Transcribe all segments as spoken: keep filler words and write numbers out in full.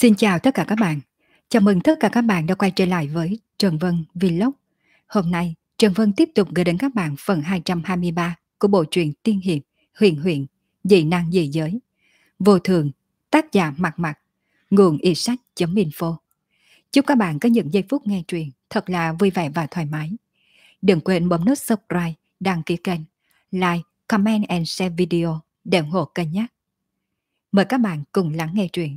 Xin chào tất cả các bạn. Chào mừng tất cả các bạn đã quay trở lại với Trần Vân Vlog. Hôm nay, Trần Vân tiếp tục gửi đến các bạn phần hai trăm hai mươi ba của bộ truyện tiên hiệp Huyền Huyền, dị năng dị giới. Vô thường, tác giả Mặt Mặt, nguồn iSsách.info. Chúc các bạn có những giây phút nghe truyện thật là vui vẻ và thoải mái. Đừng quên bấm nút subscribe, đăng ký kênh, like, comment and share video để ủng hộ kênh nhé. Mời các bạn cùng lắng nghe truyện.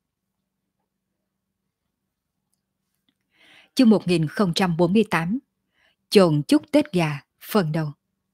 Chương một nghìn không trăm bốn mươi tám, Chồn chúc Tết gà, phần đầu.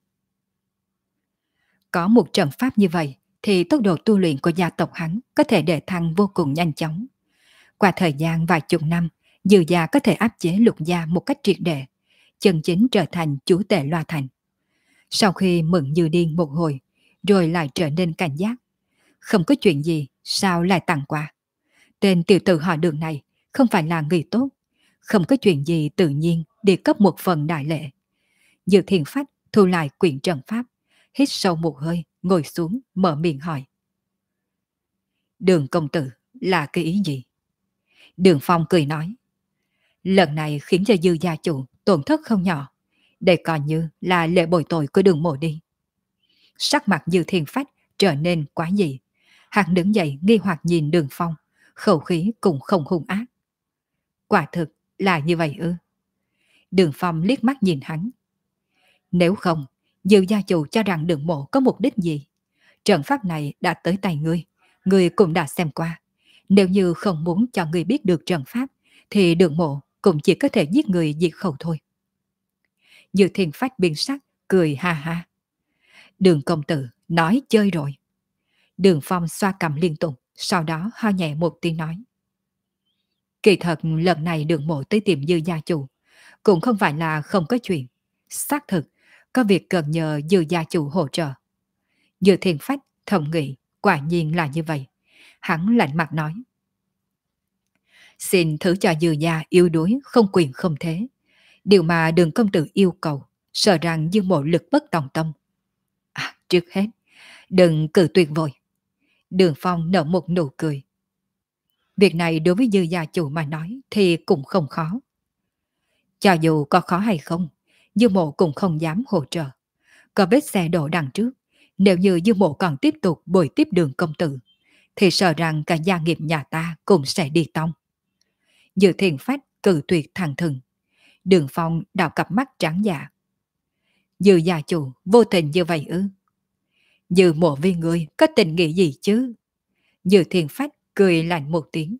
Có một trận pháp như vậy thì tốc độ tu luyện của gia tộc hắn có thể đề thăng vô cùng nhanh chóng. Qua thời gian vài chục năm, Dư gia có thể áp chế Lục gia một cách triệt để, chân chính trở thành chúa tể Loa Thành. Sau khi mừng như điên một hồi, rồi lại trở nên cảnh giác. Không có chuyện gì, sao lại tặng quà? Tên tiểu tử họ Đường này không phải là người tốt. Không có chuyện gì tự nhiên để cấp một phần đại lễ. Dư Thiên Phách thu lại quyển trận pháp, hít sâu một hơi, ngồi xuống, mở miệng hỏi. Đường công tử là cái ý gì? Đường Phong cười nói. Lần này khiến cho Dư gia chủ tổn thất không nhỏ. Đây coi như là lễ bồi tội của Đường mộ đi. Sắc mặt Dư Thiên Phách trở nên quá dị. Hắn đứng dậy nghi hoặc nhìn Đường Phong, khẩu khí cũng không hung ác. Quả thực là như vậy ư? Đường Phong liếc mắt nhìn hắn. Nếu không, Dư gia chủ cho rằng Đường mộ có mục đích gì? Trận pháp này đã tới tay ngươi, ngươi cũng đã xem qua. Nếu như không muốn cho ngươi biết được trận pháp, thì Đường mộ cũng chỉ có thể giết người diệt khẩu thôi. Dư Thiên Phách biến sắc, cười ha ha. Đường công tử nói chơi rồi. Đường Phong xoa cằm liên tục, sau đó ho nhẹ một tiếng nói. Kỳ thật lần này Đường mộ tới tìm Dư gia chủ cũng không phải là không có chuyện. Xác thực, có việc cần nhờ Dư gia chủ hỗ trợ. Dư Thiên Phách thầm nghĩ, quả nhiên là như vậy. Hắn lạnh mặt nói. Xin thử cho Dư gia yếu đuối, không quyền không thế. Điều mà Đường công tử yêu cầu, sợ rằng Dư mộ lực bất tòng tâm. À, trước hết, đừng cự tuyệt vội. Đường Phong nở một nụ cười. Việc này đối với Dư gia chủ mà nói thì cũng không khó. Cho dù có khó hay không, Dư mộ cũng không dám hỗ trợ. Có vết xe đổ đằng trước, nếu như Dư mộ còn tiếp tục bồi tiếp Đường công tử, thì sợ rằng cả gia nghiệp nhà ta cũng sẽ đi tông. Dư Thiên Phách cự tuyệt thẳng thừng. Đường Phong đào cặp mắt trắng dạ. Dư gia chủ vô tình như vậy ư? Dư mộ vì người có tình nghĩa gì chứ? Dư Thiên Phách cười lạnh một tiếng.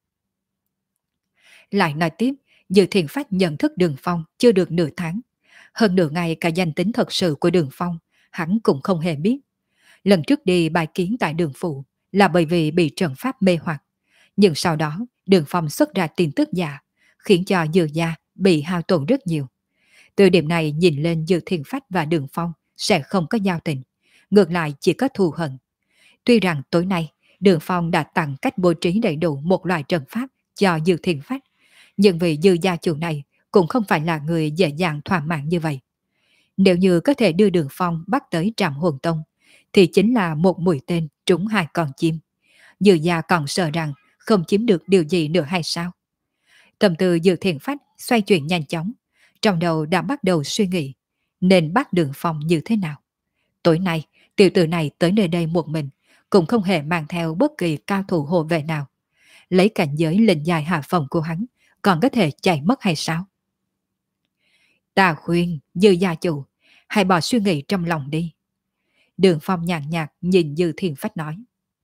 Lại nói tiếp, Dư Thiên Phách nhận thức Đường Phong chưa được nửa tháng. Hơn nửa ngày cả danh tính thật sự của Đường Phong, hắn cũng không hề biết. Lần trước đi bài kiến tại Đường Phủ là bởi vì bị trận pháp mê hoặc. Nhưng sau đó, Đường Phong xuất ra tin tức giả, khiến cho Dư gia bị hao tổn rất nhiều. Từ điểm này nhìn lên Dư Thiên Phách và Đường Phong sẽ không có giao tình, ngược lại chỉ có thù hận. Tuy rằng tối nay, Đường Phong đã tặng cách bố trí đầy đủ một loại trận pháp cho Dư Thiên Phách, nhưng vì Dư gia chủ này cũng không phải là người dễ dàng thỏa mãn như vậy. Nếu như có thể đưa Đường Phong bắt tới Trạm Hồn Tông, thì chính là một mũi tên trúng hai con chim. Dư gia còn sợ rằng không chiếm được điều gì nữa hay sao? Tâm tư Dư Thiên Phách xoay chuyển nhanh chóng, trong đầu đã bắt đầu suy nghĩ nên bắt Đường Phong như thế nào. Tối nay, tiểu tử này tới nơi đây một mình, cũng không hề mang theo bất kỳ cao thủ hộ vệ nào. Lấy cảnh giới lên dài hạ phòng của hắn, còn có thể chạy mất hay sao? Ta khuyên Dư gia chủ, hãy bỏ suy nghĩ trong lòng đi. Đường Phong nhàn nhạt nhìn Dư Thiên Phách nói.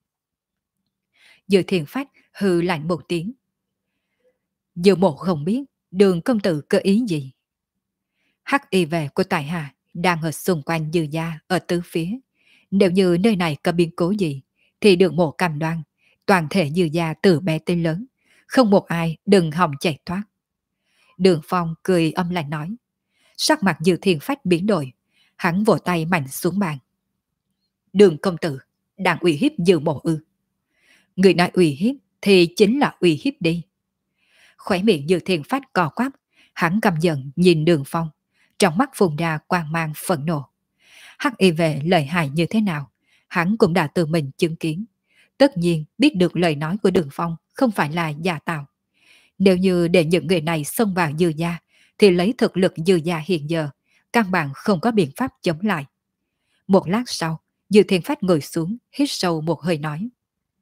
Dư Thiên Phách hừ lạnh một tiếng. Dư mộ không biết Đường công tử có ý gì. Hắc y vệ của tại hạ đang ở xung quanh Dư gia ở tứ phía. Nếu như nơi này có biến cố gì, thì Đường mộ cam đoan toàn thể Dư gia từ bé tới lớn, không một ai đừng hòng chạy thoát. Đường Phong cười âm lạnh nói. Sắc mặt Dư Thiên Phách biến đổi, hắn vỗ tay mạnh xuống bàn. Đường công tử đang uy hiếp Dư mộ ư? Người nói uy hiếp thì chính là uy hiếp đi. Khóe miệng Dư Thiên Phách cò quắp, hắn căm giận nhìn Đường Phong, trong mắt phun ra quang mang phẫn nộ. Hắc y vệ lợi hại như thế nào, hắn cũng đã tự mình chứng kiến. Tất nhiên biết được lời nói của Đường Phong không phải là giả tạo. Nếu như để những người này xông vào Dư gia, thì lấy thực lực Dư gia hiện giờ, căn bản không có biện pháp chống lại. Một lát sau, Dư Thiên Phách ngồi xuống, hít sâu một hơi nói.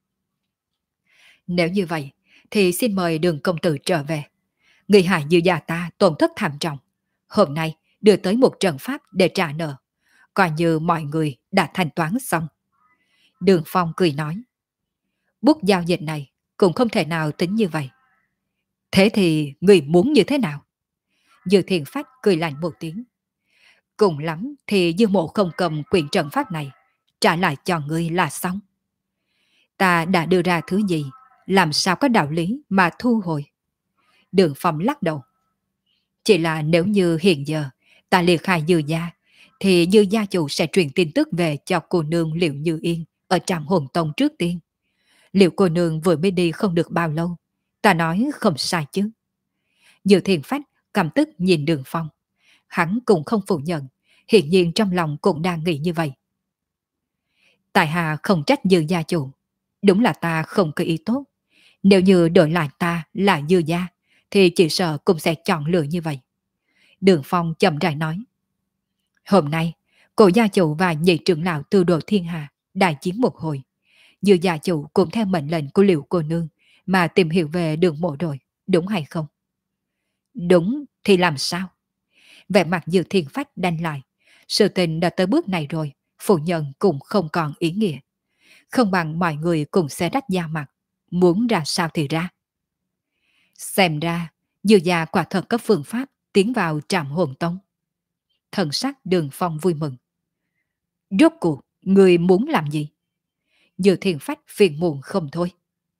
Nếu như vậy, thì xin mời Đường công tử trở về. Người hại Dư gia ta tổn thất thảm trọng. Hôm nay đưa tới một trận pháp để trả nợ. Coi như mọi người đã thanh toán xong. Đường Phong cười nói. Bút giao dịch này cũng không thể nào tính như vậy. Thế thì người muốn như thế nào? Dư Thiên Phách cười lạnh một tiếng. Cùng lắm thì Dư Mộ không cầm quyền trận pháp này, trả lại cho ngươi là xong. Ta đã đưa ra thứ gì, làm sao có đạo lý mà thu hồi? Đường Phong lắc đầu. Chỉ là nếu như hiện giờ ta liệt khai Dư gia, thì Dư gia chủ sẽ truyền tin tức về cho cô nương Liệu Như Yên ở trạm hồn tông trước tiên. Liệu cô nương vừa mới đi không được bao lâu, ta nói không sai chứ? Dư Thiên Phách cầm tức nhìn Đường Phong. Hắn cũng không phủ nhận, hiện nhiên trong lòng cũng đang nghĩ như vậy. Tại hạ không trách Dư gia chủ, đúng là ta không có ý tốt. Nếu như đổi lại ta là Dư gia, thì chỉ sợ cũng sẽ chọn lựa như vậy. Đường Phong chậm rãi nói. Hôm nay, cổ gia chủ và nhị trưởng lão Tư Đồ Thiên Hà đại chiến một hồi. Dư gia chủ cũng theo mệnh lệnh của Liệu cô nương mà tìm hiểu về Đường Mộ rồi, đúng hay không? Đúng thì làm sao? Vẻ mặt Dư Thiên Phách đanh lại. Sự tình đã tới bước này rồi, phụ nhận cũng không còn ý nghĩa. Không bằng mọi người cùng xé rách da mặt, muốn ra sao thì ra. Xem ra, Dư gia quả thật có phương pháp tiến vào trạm hồn tông. Thần sắc Đường Phong vui mừng. Rốt cuộc, người muốn làm gì? Dư Thiên Phách phiền muộn không thôi.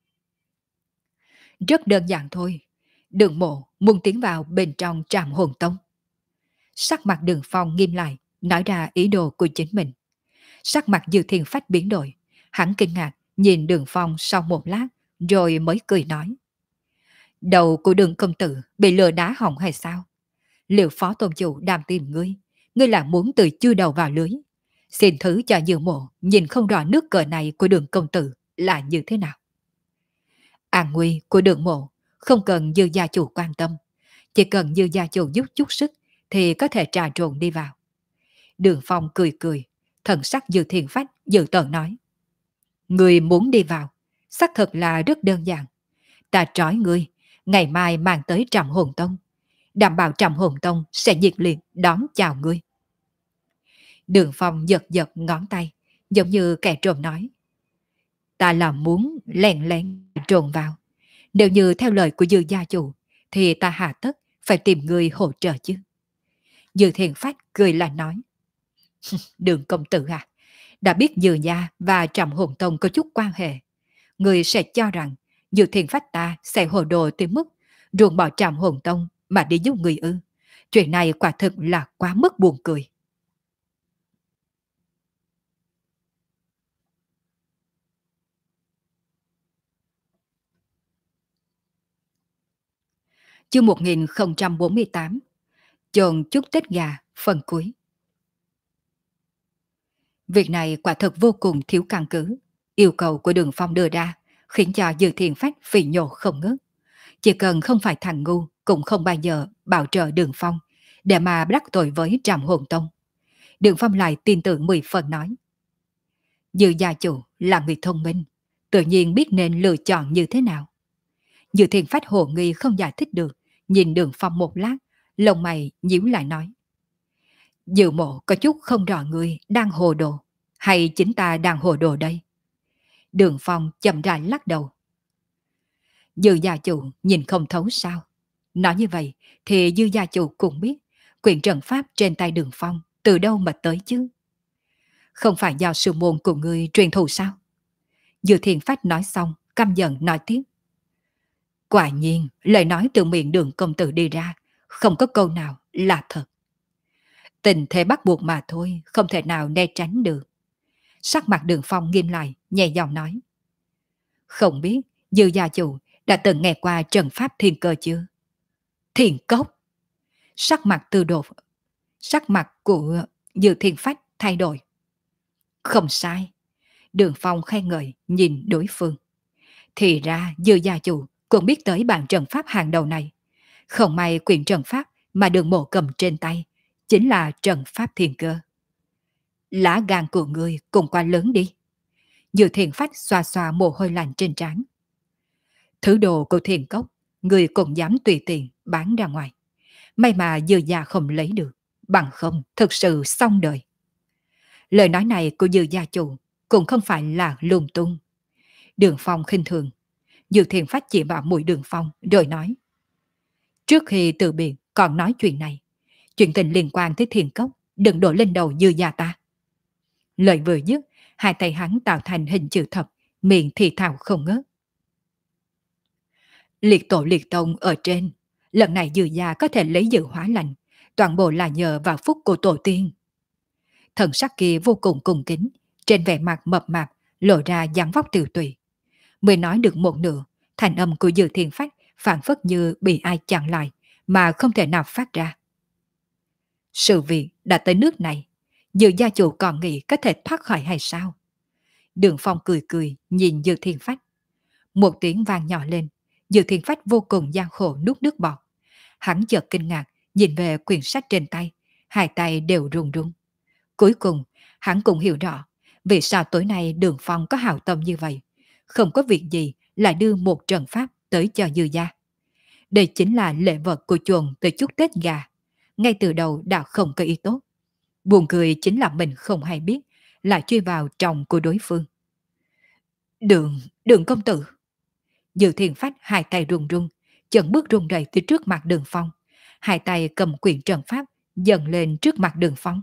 Rất đơn giản thôi. Đường Mộ muốn tiến vào bên trong trạm hồn tông. Sắc mặt Đường Phong nghiêm lại, nói ra ý đồ của chính mình. Sắc mặt Dư Thiên Phách biến đổi. Hắn kinh ngạc nhìn Đường Phong sau một lát, rồi mới cười nói. Đầu của Đường công tử bị lừa đá hỏng hay sao? Liệu phó tôn chủ đàm tìm ngươi, ngươi là muốn từ chui đầu vào lưới? Xin thứ cho Dư Mộ nhìn không rõ nước cờ này của Đường công tử là như thế nào. An nguy của Đường Mộ không cần Dư gia chủ quan tâm, chỉ cần Dư gia chủ giúp chút sức thì có thể trà trộn đi vào. Đường Phong cười cười, thần sắc Dư Thiên Phách dự tợn nói. Người muốn đi vào, xác thật là rất đơn giản. Ta trói ngươi, ngày mai mang tới Trầm Hồn Tông, đảm bảo Trầm Hồn Tông sẽ nhiệt liệt đón chào ngươi. Đường Phong giật giật ngón tay, giống như kẻ trộm nói. Ta là muốn lén lén trộn vào. Nếu như theo lời của Dư gia chủ, thì ta hạ tất phải tìm người hỗ trợ chứ. Dư Thiên Phách cười là nói. Đường công tử à, đã biết Dư gia và Trầm Hồn Tông có chút quan hệ. Người sẽ cho rằng Dư Thiên Phách ta sẽ hồ đồ tới mức ruồng bỏ Trầm Hồn Tông mà đi giúp người ư. Chuyện này quả thực là quá mức buồn cười. Chương một nghìn không trăm bốn mươi tám, chồn chúc Tết gà phần cuối. Việc này quả thật vô cùng thiếu căn cứ. Yêu cầu của Đường Phong đưa ra khiến cho Dư Thiên Phách phỉ nhổ không ngớt. Chỉ cần không phải thằng ngu cũng không bao giờ bảo trợ Đường Phong để mà đắc tội với Trầm Hồn Tông. Đường Phong lại tin tưởng mười phần nói. Dư gia chủ là người thông minh, tự nhiên biết nên lựa chọn như thế nào. Dư Thiên Phách hồ nghi không giải thích được, nhìn Đường Phong một lát, lông mày nhíu lại nói. Dư Mộ có chút không rõ người đang hồ đồ, hay chính ta đang hồ đồ đây? Đường Phong chậm rãi lắc đầu. Dư gia chủ nhìn không thấu sao? Nói như vậy thì Dư gia chủ cũng biết quyển trận pháp trên tay Đường Phong từ đâu mà tới chứ? Không phải do sư môn của người truyền thụ sao? Dư Thiên Phách nói xong, căm giận nói tiếp. Quả nhiên, lời nói từ miệng Đường công tử đi ra, không có câu nào là thật. Tình thế bắt buộc mà thôi, không thể nào né tránh được. Sắc mặt Đường Phong nghiêm lại, nhẹ giọng nói. Không biết Dư gia chủ đã từng nghe qua trận pháp thiên cơ chưa? Thiên cốc. Sắc mặt Tư Đồ, sắc mặt của Dư Thiên Phách thay đổi. Không sai. Đường Phong khen ngợi nhìn đối phương. Thì ra Dư gia chủ cũng biết tới bản trận pháp hàng đầu này. Không may quyển trận pháp mà đường mộ cầm trên tay chính là trận pháp thiên cơ. Lá gan của ngươi cùng quá lớn đi. Dư Thiền Phách xoa xoa mồ hôi lạnh trên trán. Thứ đồ của thiền cốc, người cũng dám tùy tiện bán ra ngoài. May mà Dư gia không lấy được, bằng không thực sự xong đời. Lời nói này của Dư gia chủ cũng không phải là lung tung. Đường Phong khinh thường. Dư Thiền Phách chỉ vào mũi Đường Phong rồi nói. Trước khi từ biệt còn nói chuyện này. Chuyện tình liên quan tới thiền cốc đừng đổ lên đầu Dư gia ta. Lời vừa dứt, hai tay hắn tạo thành hình chữ thập, miệng thì thào không ngớt. Liệt tổ liệt tông ở trên, lần này Dư gia có thể lấy dự hóa lành, toàn bộ là nhờ vào phúc của tổ tiên. Thần sắc kia vô cùng cung kính, trên vẻ mặt mập mạp lộ ra dáng vóc tiều tụy. Mới nói được một nửa, thành âm của Dư Thiên Phách phản phất như bị ai chặn lại mà không thể nào phát ra. Sự việc đã tới nước này, Dư gia chủ còn nghĩ có thể thoát khỏi hay sao? Đường Phong cười cười nhìn Dư Thiên Phách. Một tiếng vang nhỏ lên, Dư Thiên Phách vô cùng gian khổ nuốt nước bọt. Hắn chợt kinh ngạc nhìn về quyển sách trên tay, hai tay đều run run. Cuối cùng, hắn cũng hiểu rõ vì sao tối nay Đường Phong có hào tâm như vậy. Không có việc gì lại đưa một trận pháp tới cho Dư gia. Đây chính là lễ vật của chuồng từ chúc Tết gà. Ngay từ đầu đã không có ý tốt. Buồn cười chính là mình không hay biết, lại truy vào chồng của đối phương. Đường, đường công tử. Dư Thiên Phách hai tay run run, chân bước run rẩy tới trước mặt Đường Phong. Hai tay cầm quyển trận pháp dần lên trước mặt Đường Phong.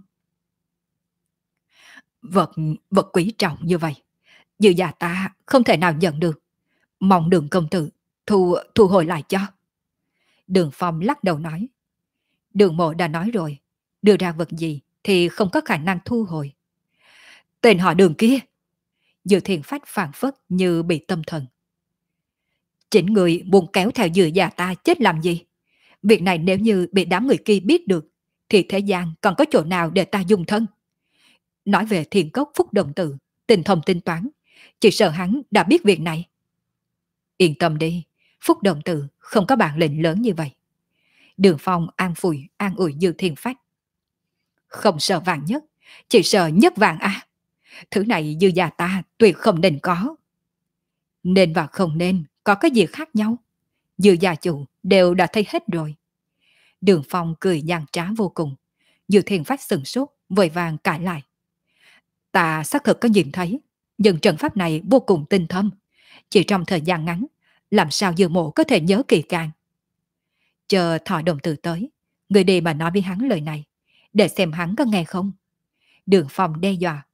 Vật, vật quý trọng như vậy, Dư gia ta không thể nào nhận được. Mong Đường công tử thu, thu hồi lại cho. Đường Phong lắc đầu nói. Đường mộ đã nói rồi, đưa ra vật gì thì không có khả năng thu hồi. Tên họ Đường kia. Dư Thiên Phách phản phất như bị tâm thần. Chính người muốn kéo theo Dư gia ta chết làm gì? Việc này nếu như bị đám người kia biết được, thì thế gian còn có chỗ nào để ta dung thân? Nói về Thiền Cốc Phúc Đồng Tử, tình thông tinh toán, chỉ sợ hắn đã biết việc này. Yên tâm đi, Phúc Đồng Tử không có bản lĩnh lớn như vậy. Đường Phong an phủi an ủi Dư Thiên Phách. Không sợ vàng nhất, chỉ sợ nhất vàng à. Thứ này Dư gia ta tuyệt không nên có. Nên và không nên có cái gì khác nhau. Dư gia chủ đều đã thấy hết rồi. Đường Phong cười gian trá vô cùng. Dư Thiên Phách sừng sốt, vội vàng cãi lại. Ta xác thực có nhìn thấy, nhưng trận pháp này vô cùng tinh thâm. Chỉ trong thời gian ngắn, làm sao Dư mộ có thể nhớ kỳ càng. Chờ Thọ Đồng Tử tới, người đi mà nói với hắn lời này, để xem hắn có nghe không. Đường Phong đe dọa.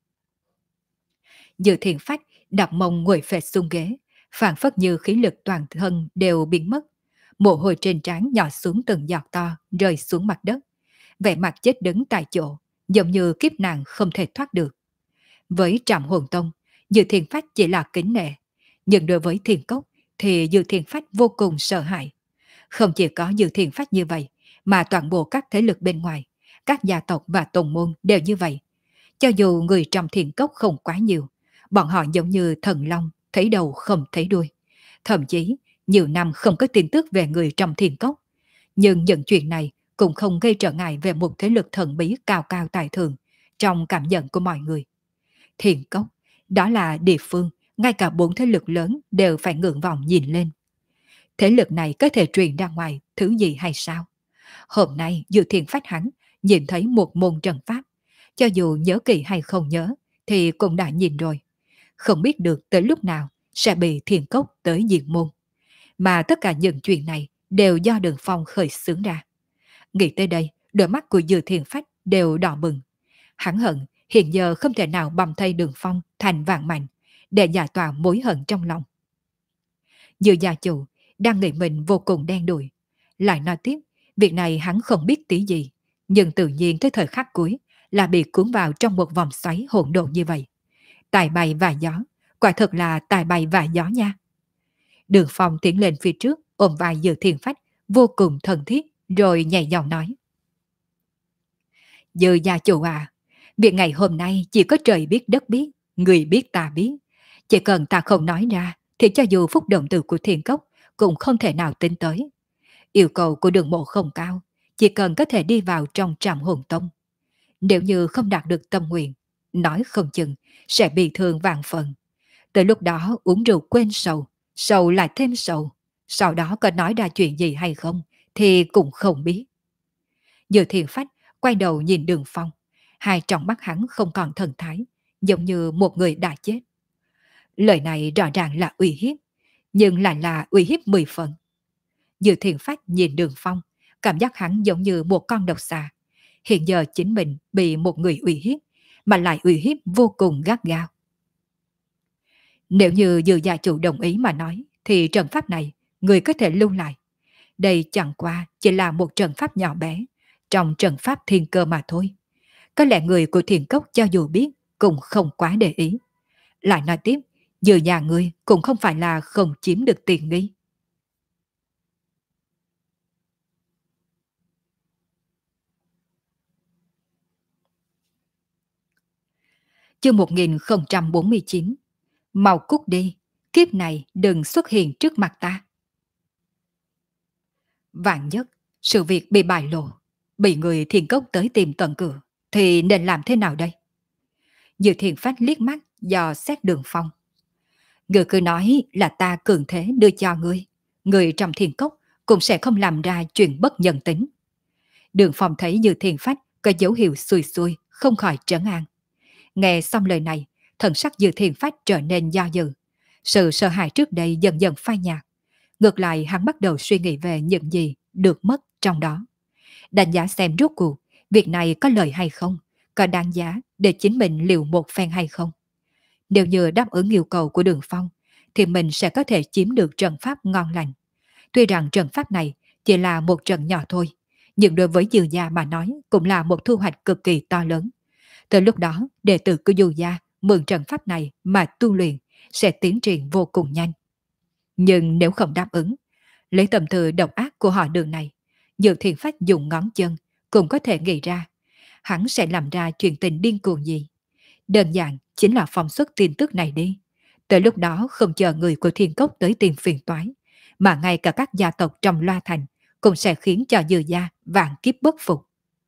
Dư Thiên Phách đặt mông ngồi phệt xuống ghế, phản phất như khí lực toàn thân đều biến mất. Mồ hôi trên trán nhỏ xuống từng giọt to, rơi xuống mặt đất. Vẻ mặt chết đứng tại chỗ, giống như kiếp nạn không thể thoát được. Với Trạm Hồn Tông, Dư Thiên Phách chỉ là kính nể, nhưng đối với Thiên Cốc thì Dư Thiên Phách vô cùng sợ hãi. Không chỉ có Dư Thiên Phách như vậy, mà toàn bộ các thế lực bên ngoài, các gia tộc và tông môn đều như vậy. Cho dù người trong Thiên Cốc không quá nhiều, bọn họ giống như thần long, thấy đầu không thấy đuôi. Thậm chí, nhiều năm không có tin tức về người trong Thiên Cốc. Nhưng những chuyện này cũng không gây trở ngại về một thế lực thần bí cao cao tài thượng trong cảm nhận của mọi người. Thiên Cốc, đó là địa phương ngay cả bốn thế lực lớn đều phải ngưỡng vọng nhìn lên. Thế lực này có thể truyền ra ngoài thứ gì hay sao? Hôm nay Dư Thiên Phách hắn nhìn thấy một môn trận pháp. Cho dù nhớ kỳ hay không nhớ thì cũng đã nhìn rồi. Không biết được tới lúc nào sẽ bị Thiên Cốc tới diệt môn. Mà tất cả những chuyện này đều do Đường Phong khởi xướng ra. Nghĩ tới đây, đôi mắt của Dư Thiên Phách đều đỏ bừng. Hắn hận hiện giờ không thể nào bầm thay Đường Phong thành vạn mạnh để giải tỏa mối hận trong lòng. Dư gia chủ đang nghĩ mình vô cùng đen đủi. Lại nói tiếp, việc này hắn không biết tí gì, nhưng tự nhiên tới thời khắc cuối là bị cuốn vào trong một vòng xoáy hỗn độn như vậy. Tài bay và gió, quả thật là tài bay và gió nha. Đường Phong tiến lên phía trước, ôm vai Dư Thiên Phách, vô cùng thân thiết, rồi nhẹ giọng nói. Dư gia chủ à, việc ngày hôm nay chỉ có trời biết đất biết, người biết ta biết. Chỉ cần ta không nói ra, thì cho dù phúc động từ của Thiên Cốc cũng không thể nào tính tới. Yêu cầu của đường mộ không cao, chỉ cần có thể đi vào trong Trảm Hồn Tông. Nếu như không đạt được tâm nguyện, nói không chừng sẽ bị thương vạn phần. Tới lúc đó uống rượu quên sầu, sầu lại thêm sầu, sau đó có nói ra chuyện gì hay không thì cũng không biết. Dư Thiên Phách quay đầu nhìn Đường Phong, hai trong mắt hắn không còn thần thái, giống như một người đã chết. Lời này rõ ràng là uy hiếp, nhưng lại là uy hiếp mười phần. Dư Thiên Phách nhìn Đường Phong, cảm giác hắn giống như một con độc xà. Hiện giờ chính mình bị một người uy hiếp, mà lại uy hiếp vô cùng gắt gao. Nếu như Dư gia chủ đồng ý mà nói, thì trận pháp này người có thể lưu lại. Đây chẳng qua chỉ là một trận pháp nhỏ bé, trong trận pháp thiên cơ mà thôi. Có lẽ người của Thiền Cốc cho dù biết cũng không quá để ý. Lại nói tiếp, Dư nhà ngươi cũng không phải là không chiếm được tiền nghi. Chương một nghìn không trăm bốn mươi chín. Mau cút đi, kiếp này đừng xuất hiện trước mặt ta. Vạn nhất, sự việc bị bại lộ, bị người Thiền Cốc tới tìm tận cửa, thì nên làm thế nào đây? Dư Thiền Phách liếc mắt dò xét Đường Phong. Ngươi cứ nói là ta cường thế đưa cho ngươi, người trong Thiền Cốc cũng sẽ không làm ra chuyện bất nhân tính. Đường Phong thấy Dư Thiền Phách có dấu hiệu xui xui, không khỏi trấn an. Nghe xong lời này, thần sắc Dư Thiền Phách trở nên do dự. Sự sợ hãi trước đây dần dần phai nhạt. Ngược lại hắn bắt đầu suy nghĩ về những gì được mất trong đó. Đánh giá xem rốt cuộc, việc này có lợi hay không, có đáng giá để chính mình liều một phen hay không. Nếu như đáp ứng yêu cầu của Đường Phong, thì mình sẽ có thể chiếm được trận pháp ngon lành. Tuy rằng trận pháp này chỉ là một trận nhỏ thôi, nhưng đối với Dư gia mà nói cũng là một thu hoạch cực kỳ to lớn. Từ lúc đó, đệ tử của Dư gia mượn trận pháp này mà tu luyện sẽ tiến triển vô cùng nhanh. Nhưng nếu không đáp ứng, lấy tâm tư độc ác của họ Đường này, Dư Thiền Phách dùng ngón chân cũng có thể nghĩ ra hắn sẽ làm ra chuyện tình điên cuồng gì. Đơn giản chính là phóng xuất tin tức này đi. Tới lúc đó không chờ người của Thiên Cốc tới tìm phiền toái, mà ngay cả các gia tộc trong Loa Thành cũng sẽ khiến cho Dư gia vạn kiếp bất phục.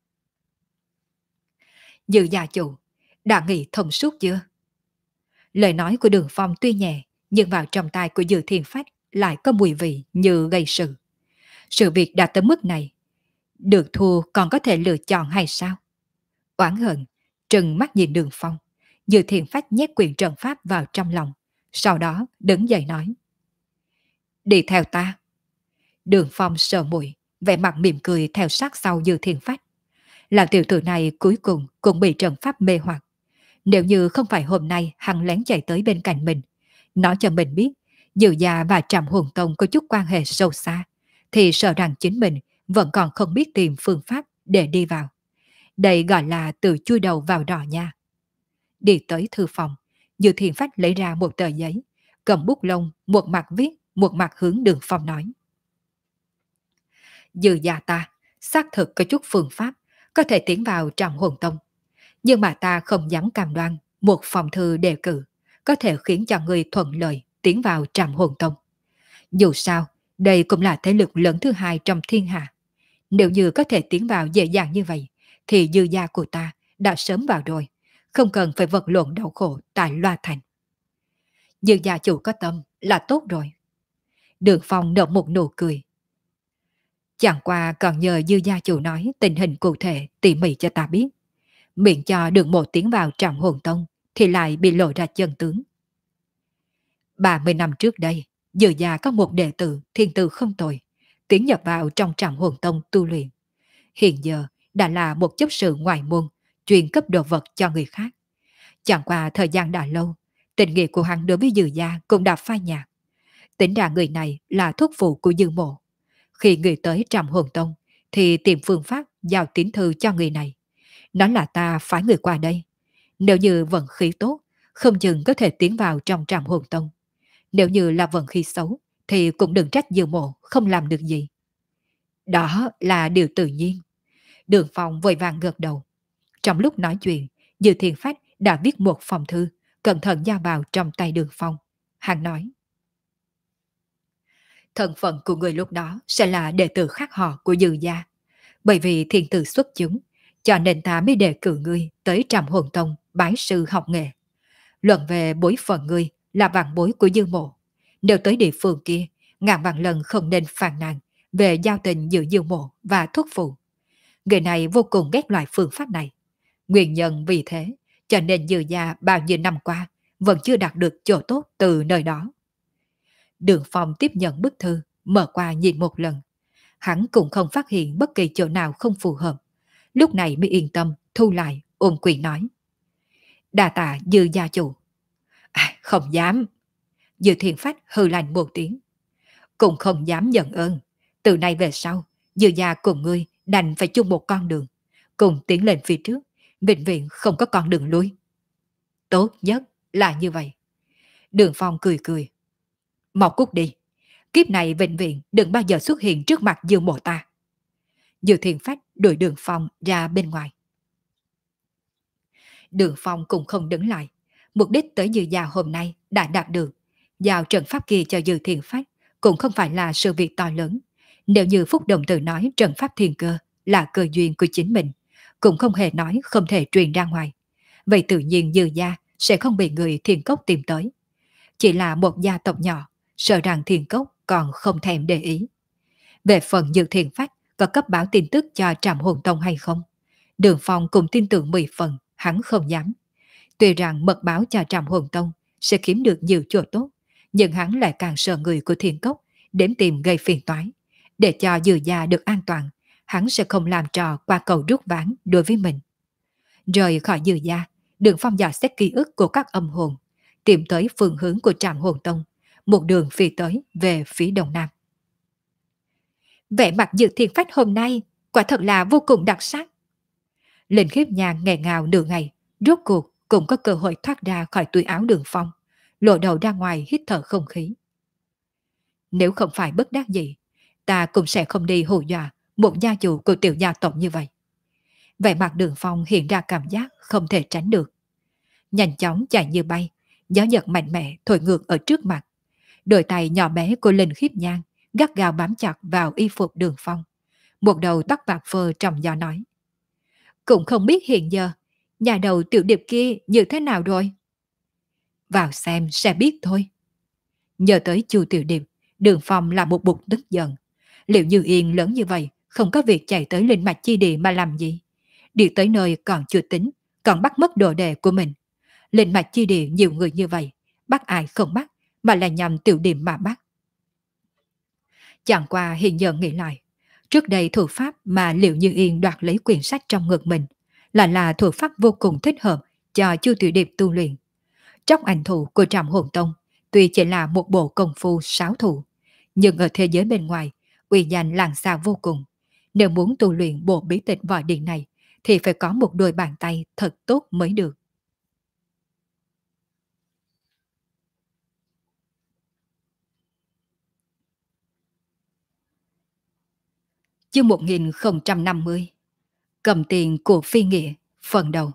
Dư gia chủ, đã nghĩ thông suốt chưa? Lời nói của Đường Phong tuy nhẹ, nhưng vào trong tai của Dư Thiên Phách lại có mùi vị như gây sự. Sự việc đã tới mức này, được thua còn có thể lựa chọn hay sao? Oán hận, trừng mắt nhìn Đường Phong, Dư Thiên Phách nhét quyền trận pháp vào trong lòng, sau đó đứng dậy nói. Đi theo ta. Đường Phong sờ mũi, vẻ mặt mỉm cười theo sát sau Dư Thiên Phách. Lão tiểu tử này cuối cùng cũng bị trận pháp mê hoặc. Nếu như không phải hôm nay hắn lén chạy tới bên cạnh mình, nói cho mình biết Dư gia và Trảm Hồn Tông có chút quan hệ sâu xa, thì sợ rằng chính mình vẫn còn không biết tìm phương pháp để đi vào. Đây gọi là tự chui đầu vào đỏ nha. Đi tới thư phòng, Dư Thiên Phách lấy ra một tờ giấy, cầm bút lông, một mặt viết, một mặt hướng Đường Phong nói. Dư gia ta, xác thực có chút phương pháp, có thể tiến vào Trảm Hồn Tông. Nhưng mà ta không dám cam đoan một phòng thư đề cử có thể khiến cho người thuận lợi tiến vào Trảm Hồn Tông. Dù sao, đây cũng là thế lực lớn thứ hai trong thiên hạ. Nếu như có thể tiến vào dễ dàng như vậy, thì Dư gia của ta đã sớm vào rồi, không cần phải vật lộn đau khổ tại Loa Thành. Dư gia chủ có tâm là tốt rồi. Đường Phong nở một nụ cười. Chẳng qua còn nhờ Dư gia chủ nói tình hình cụ thể tỉ mỉ cho ta biết. Miệng cho đường một tiến vào Trảm Hồn Tông thì lại bị lộ ra chân tướng. ba mươi năm trước đây, Dư gia có một đệ tử thiên tư không tồi, tiến nhập vào trong Trảm Hồn Tông tu luyện. Hiện giờ đã là một chấp sự ngoại môn, chuyên cấp đồ vật cho người khác. Chẳng qua thời gian đã lâu, tình nghĩa của hắn đối với Dư gia cũng đã phai nhạt. Tính ra người này là thuốc phụ của Dư mộ. Khi người tới Trảm Hồn Tông thì tìm phương pháp giao tín thư cho người này. Nói là ta phái người qua đây. Nếu như vận khí tốt, không chừng có thể tiến vào trong Trảm Hồn Tông. Nếu như là vận khí xấu, thì cũng đừng trách Dư mộ không làm được gì. Đó là điều tự nhiên. Đường Phong vội vàng gật đầu. Trong lúc nói chuyện, Dư Thiên Phách đã viết một phong thư, cẩn thận giao vào trong tay Đường Phong. Hắn nói. Thân phận của người lúc đó sẽ là đệ tử khác họ của Dư gia. Bởi vì thiên tử xuất chúng, cho nên ta mới đề cử ngươi tới Trạm Hồn Tông bái sư học nghề. Luận về bối phận ngươi là vạn bối của Dư mộ. Nếu tới địa phương kia, ngàn vạn lần không nên phàn nàn về giao tình giữa Dư mộ và thuốc phụ. Người này vô cùng ghét loại phương pháp này. Nguyên nhân vì thế, cho nên Dư gia bao nhiêu năm qua vẫn chưa đạt được chỗ tốt từ nơi đó. Đường Phong tiếp nhận bức thư, mở qua nhìn một lần. Hắn cũng không phát hiện bất kỳ chỗ nào không phù hợp. Lúc này mới yên tâm, thu lại, ôm quyền nói. Đa tạ Dư gia chủ. À, không dám. Dư Thiên Phách hừ lạnh một tiếng. Cũng không dám nhận ơn. Từ nay về sau, Dư gia cùng ngươi đành phải chung một con đường. Cùng tiến lên phía trước, vĩnh viễn không có con đường lui. Tốt nhất là như vậy. Đường Phong cười cười. Mau cút đi. Kiếp này vĩnh viễn đừng bao giờ xuất hiện trước mặt Dư mộ ta. Dư Thiên Phách đuổi Đường Phong ra bên ngoài. Đường Phong cũng không đứng lại. Mục đích tới Dư gia hôm nay đã đạt được. Giao trận pháp kia cho Dư Thiên Phách cũng không phải là sự việc to lớn. Nếu như Phúc Đồng Tử nói trận pháp thiên cơ là cơ duyên của chính mình, cũng không hề nói không thể truyền ra ngoài. Vậy tự nhiên Dư gia sẽ không bị người Thiên Cốc tìm tới. Chỉ là một gia tộc nhỏ, sợ rằng Thiên Cốc còn không thèm để ý. Về phần Dư Thiên Phách có cấp báo tin tức cho Trạm Hồn Tông hay không, Đường Phong cũng tin tưởng mười phần, hắn không dám. Tuy rằng mật báo cho Trạm Hồn Tông sẽ kiếm được nhiều chỗ tốt, nhưng hắn lại càng sợ người của Thiên Cốc đến tìm gây phiền toái. Để cho Dư gia được an toàn, hắn sẽ không làm trò qua cầu rút ván đối với mình. Rời khỏi Dư gia, Đường Phong dò xét ký ức của các âm hồn, tìm tới phương hướng của Trạm Hồn Tông, một đường phi tới về phía đông nam. Vẻ mặt Dư Thiên Phách hôm nay quả thật là vô cùng đặc sắc. Linh Khiếp Nhàn nghẹn ngào nửa ngày, rốt cuộc cũng có cơ hội thoát ra khỏi túi áo Đường Phong, lộ đầu ra ngoài hít thở không khí. Nếu không phải bất đắc dĩ, ta cũng sẽ không đi hù dọa một gia chủ của tiểu gia tộc như vậy. Vẻ mặt Đường Phong hiện ra cảm giác không thể tránh được. Nhanh chóng chạy như bay, gió giật mạnh mẽ thổi ngược ở trước mặt. Đôi tay nhỏ bé của Linh Khiếp Nhan gắt gao bám chặt vào y phục Đường Phong. Một đầu tóc bạc phơ trong gió nói. Cũng không biết hiện giờ, nhà đầu tiểu điệp kia như thế nào rồi? Vào xem sẽ biết thôi. Nhờ tới Chu Tiểu Điệp, Đường Phong là một bụng tức giận. Liệu Như Yên lớn như vậy, không có việc chạy tới linh mạch chi địa mà làm gì? Đi tới nơi còn chưa tính, còn bắt mất đồ đề của mình. Linh mạch chi địa nhiều người như vậy, bắt ai không bắt, mà là nhằm Tiểu Điệp mà bắt. Chẳng qua hiện giờ nghĩ lại, trước đây thủ pháp mà Liệu Như Yên đoạt lấy quyển sách trong ngực mình là là thủ pháp vô cùng thích hợp cho Chu Tiểu Điệp tu luyện. Trong ảnh thủ của Trạm Hồn Tông tuy chỉ là một bộ công phu sáo thủ, nhưng ở thế giới bên ngoài uy danh làng xa vô cùng. Nếu muốn tu luyện bộ bí tịch võ điện này thì phải có một đôi bàn tay thật tốt mới được. Chương một nghìn không trăm năm mươi. Cầm tiền của phi nghĩa, phần đầu.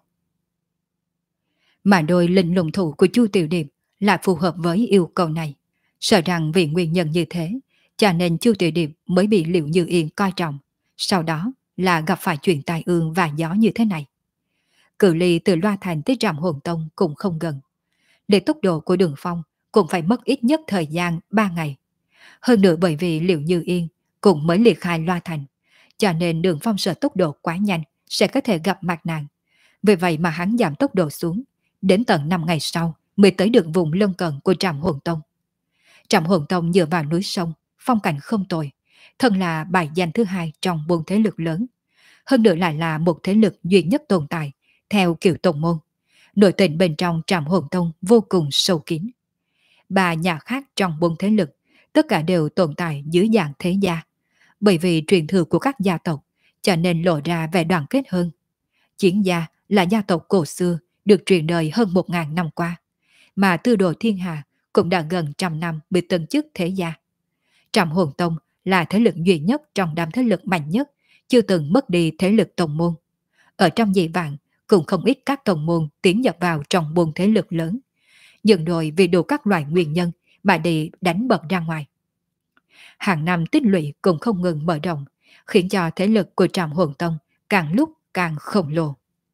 Mà đôi linh lùng thủ của Chu Tiểu Điệp là phù hợp với yêu cầu này. Sợ rằng vì nguyên nhân như thế, cho nên Chu Tiểu Điệp mới bị Liệu Như Yên coi trọng. Sau đó là gặp phải chuyện tai ương và gió như thế này. Cự ly từ Loa Thành tới Trạm Hồn Tông cũng không gần. Để tốc độ của Đường Phong cũng phải mất ít nhất thời gian ba ngày. Hơn nữa bởi vì Liệu Như Yên cũng mới liệt khai Loa Thành, cho nên Đường Phong sợ tốc độ quá nhanh sẽ có thể gặp mặt nạn. Vì vậy mà hắn giảm tốc độ xuống, đến tận năm ngày sau mới tới được vùng lân cận của Trạm Hồn Tông. Trạm Hồn Tông dựa vào núi sông, phong cảnh không tồi, thân là bài danh thứ hai trong bốn thế lực lớn. Hơn nữa lại là một thế lực duy nhất tồn tại theo kiểu tông môn. Nội tình bên trong Trạm Hồn Tông vô cùng sâu kín. Ba nhà khác trong bốn thế lực tất cả đều tồn tại dưới dạng thế gia. Bởi vì truyền thừa của các gia tộc cho nên lộ ra vẻ đoàn kết hơn. Chiến gia là gia tộc cổ xưa được truyền đời hơn một ngàn năm qua, mà Tư Đồ Thiên Hà cũng đã gần trăm năm bị tân chức thế gia. Trạm Hồn Tông là thế lực duy nhất trong đám thế lực mạnh nhất, chưa từng mất đi thế lực tông môn. Ở trong dị vạn cũng không ít các tông môn tiến nhập vào trong bốn thế lực lớn, nhưng rồi vì đủ các loại nguyên nhân mà đi đánh bật ra ngoài. Hàng năm tích lũy cũng không ngừng mở rộng, khiến cho thế lực của Trạm Hồn Tông càng lúc càng khổng lồ.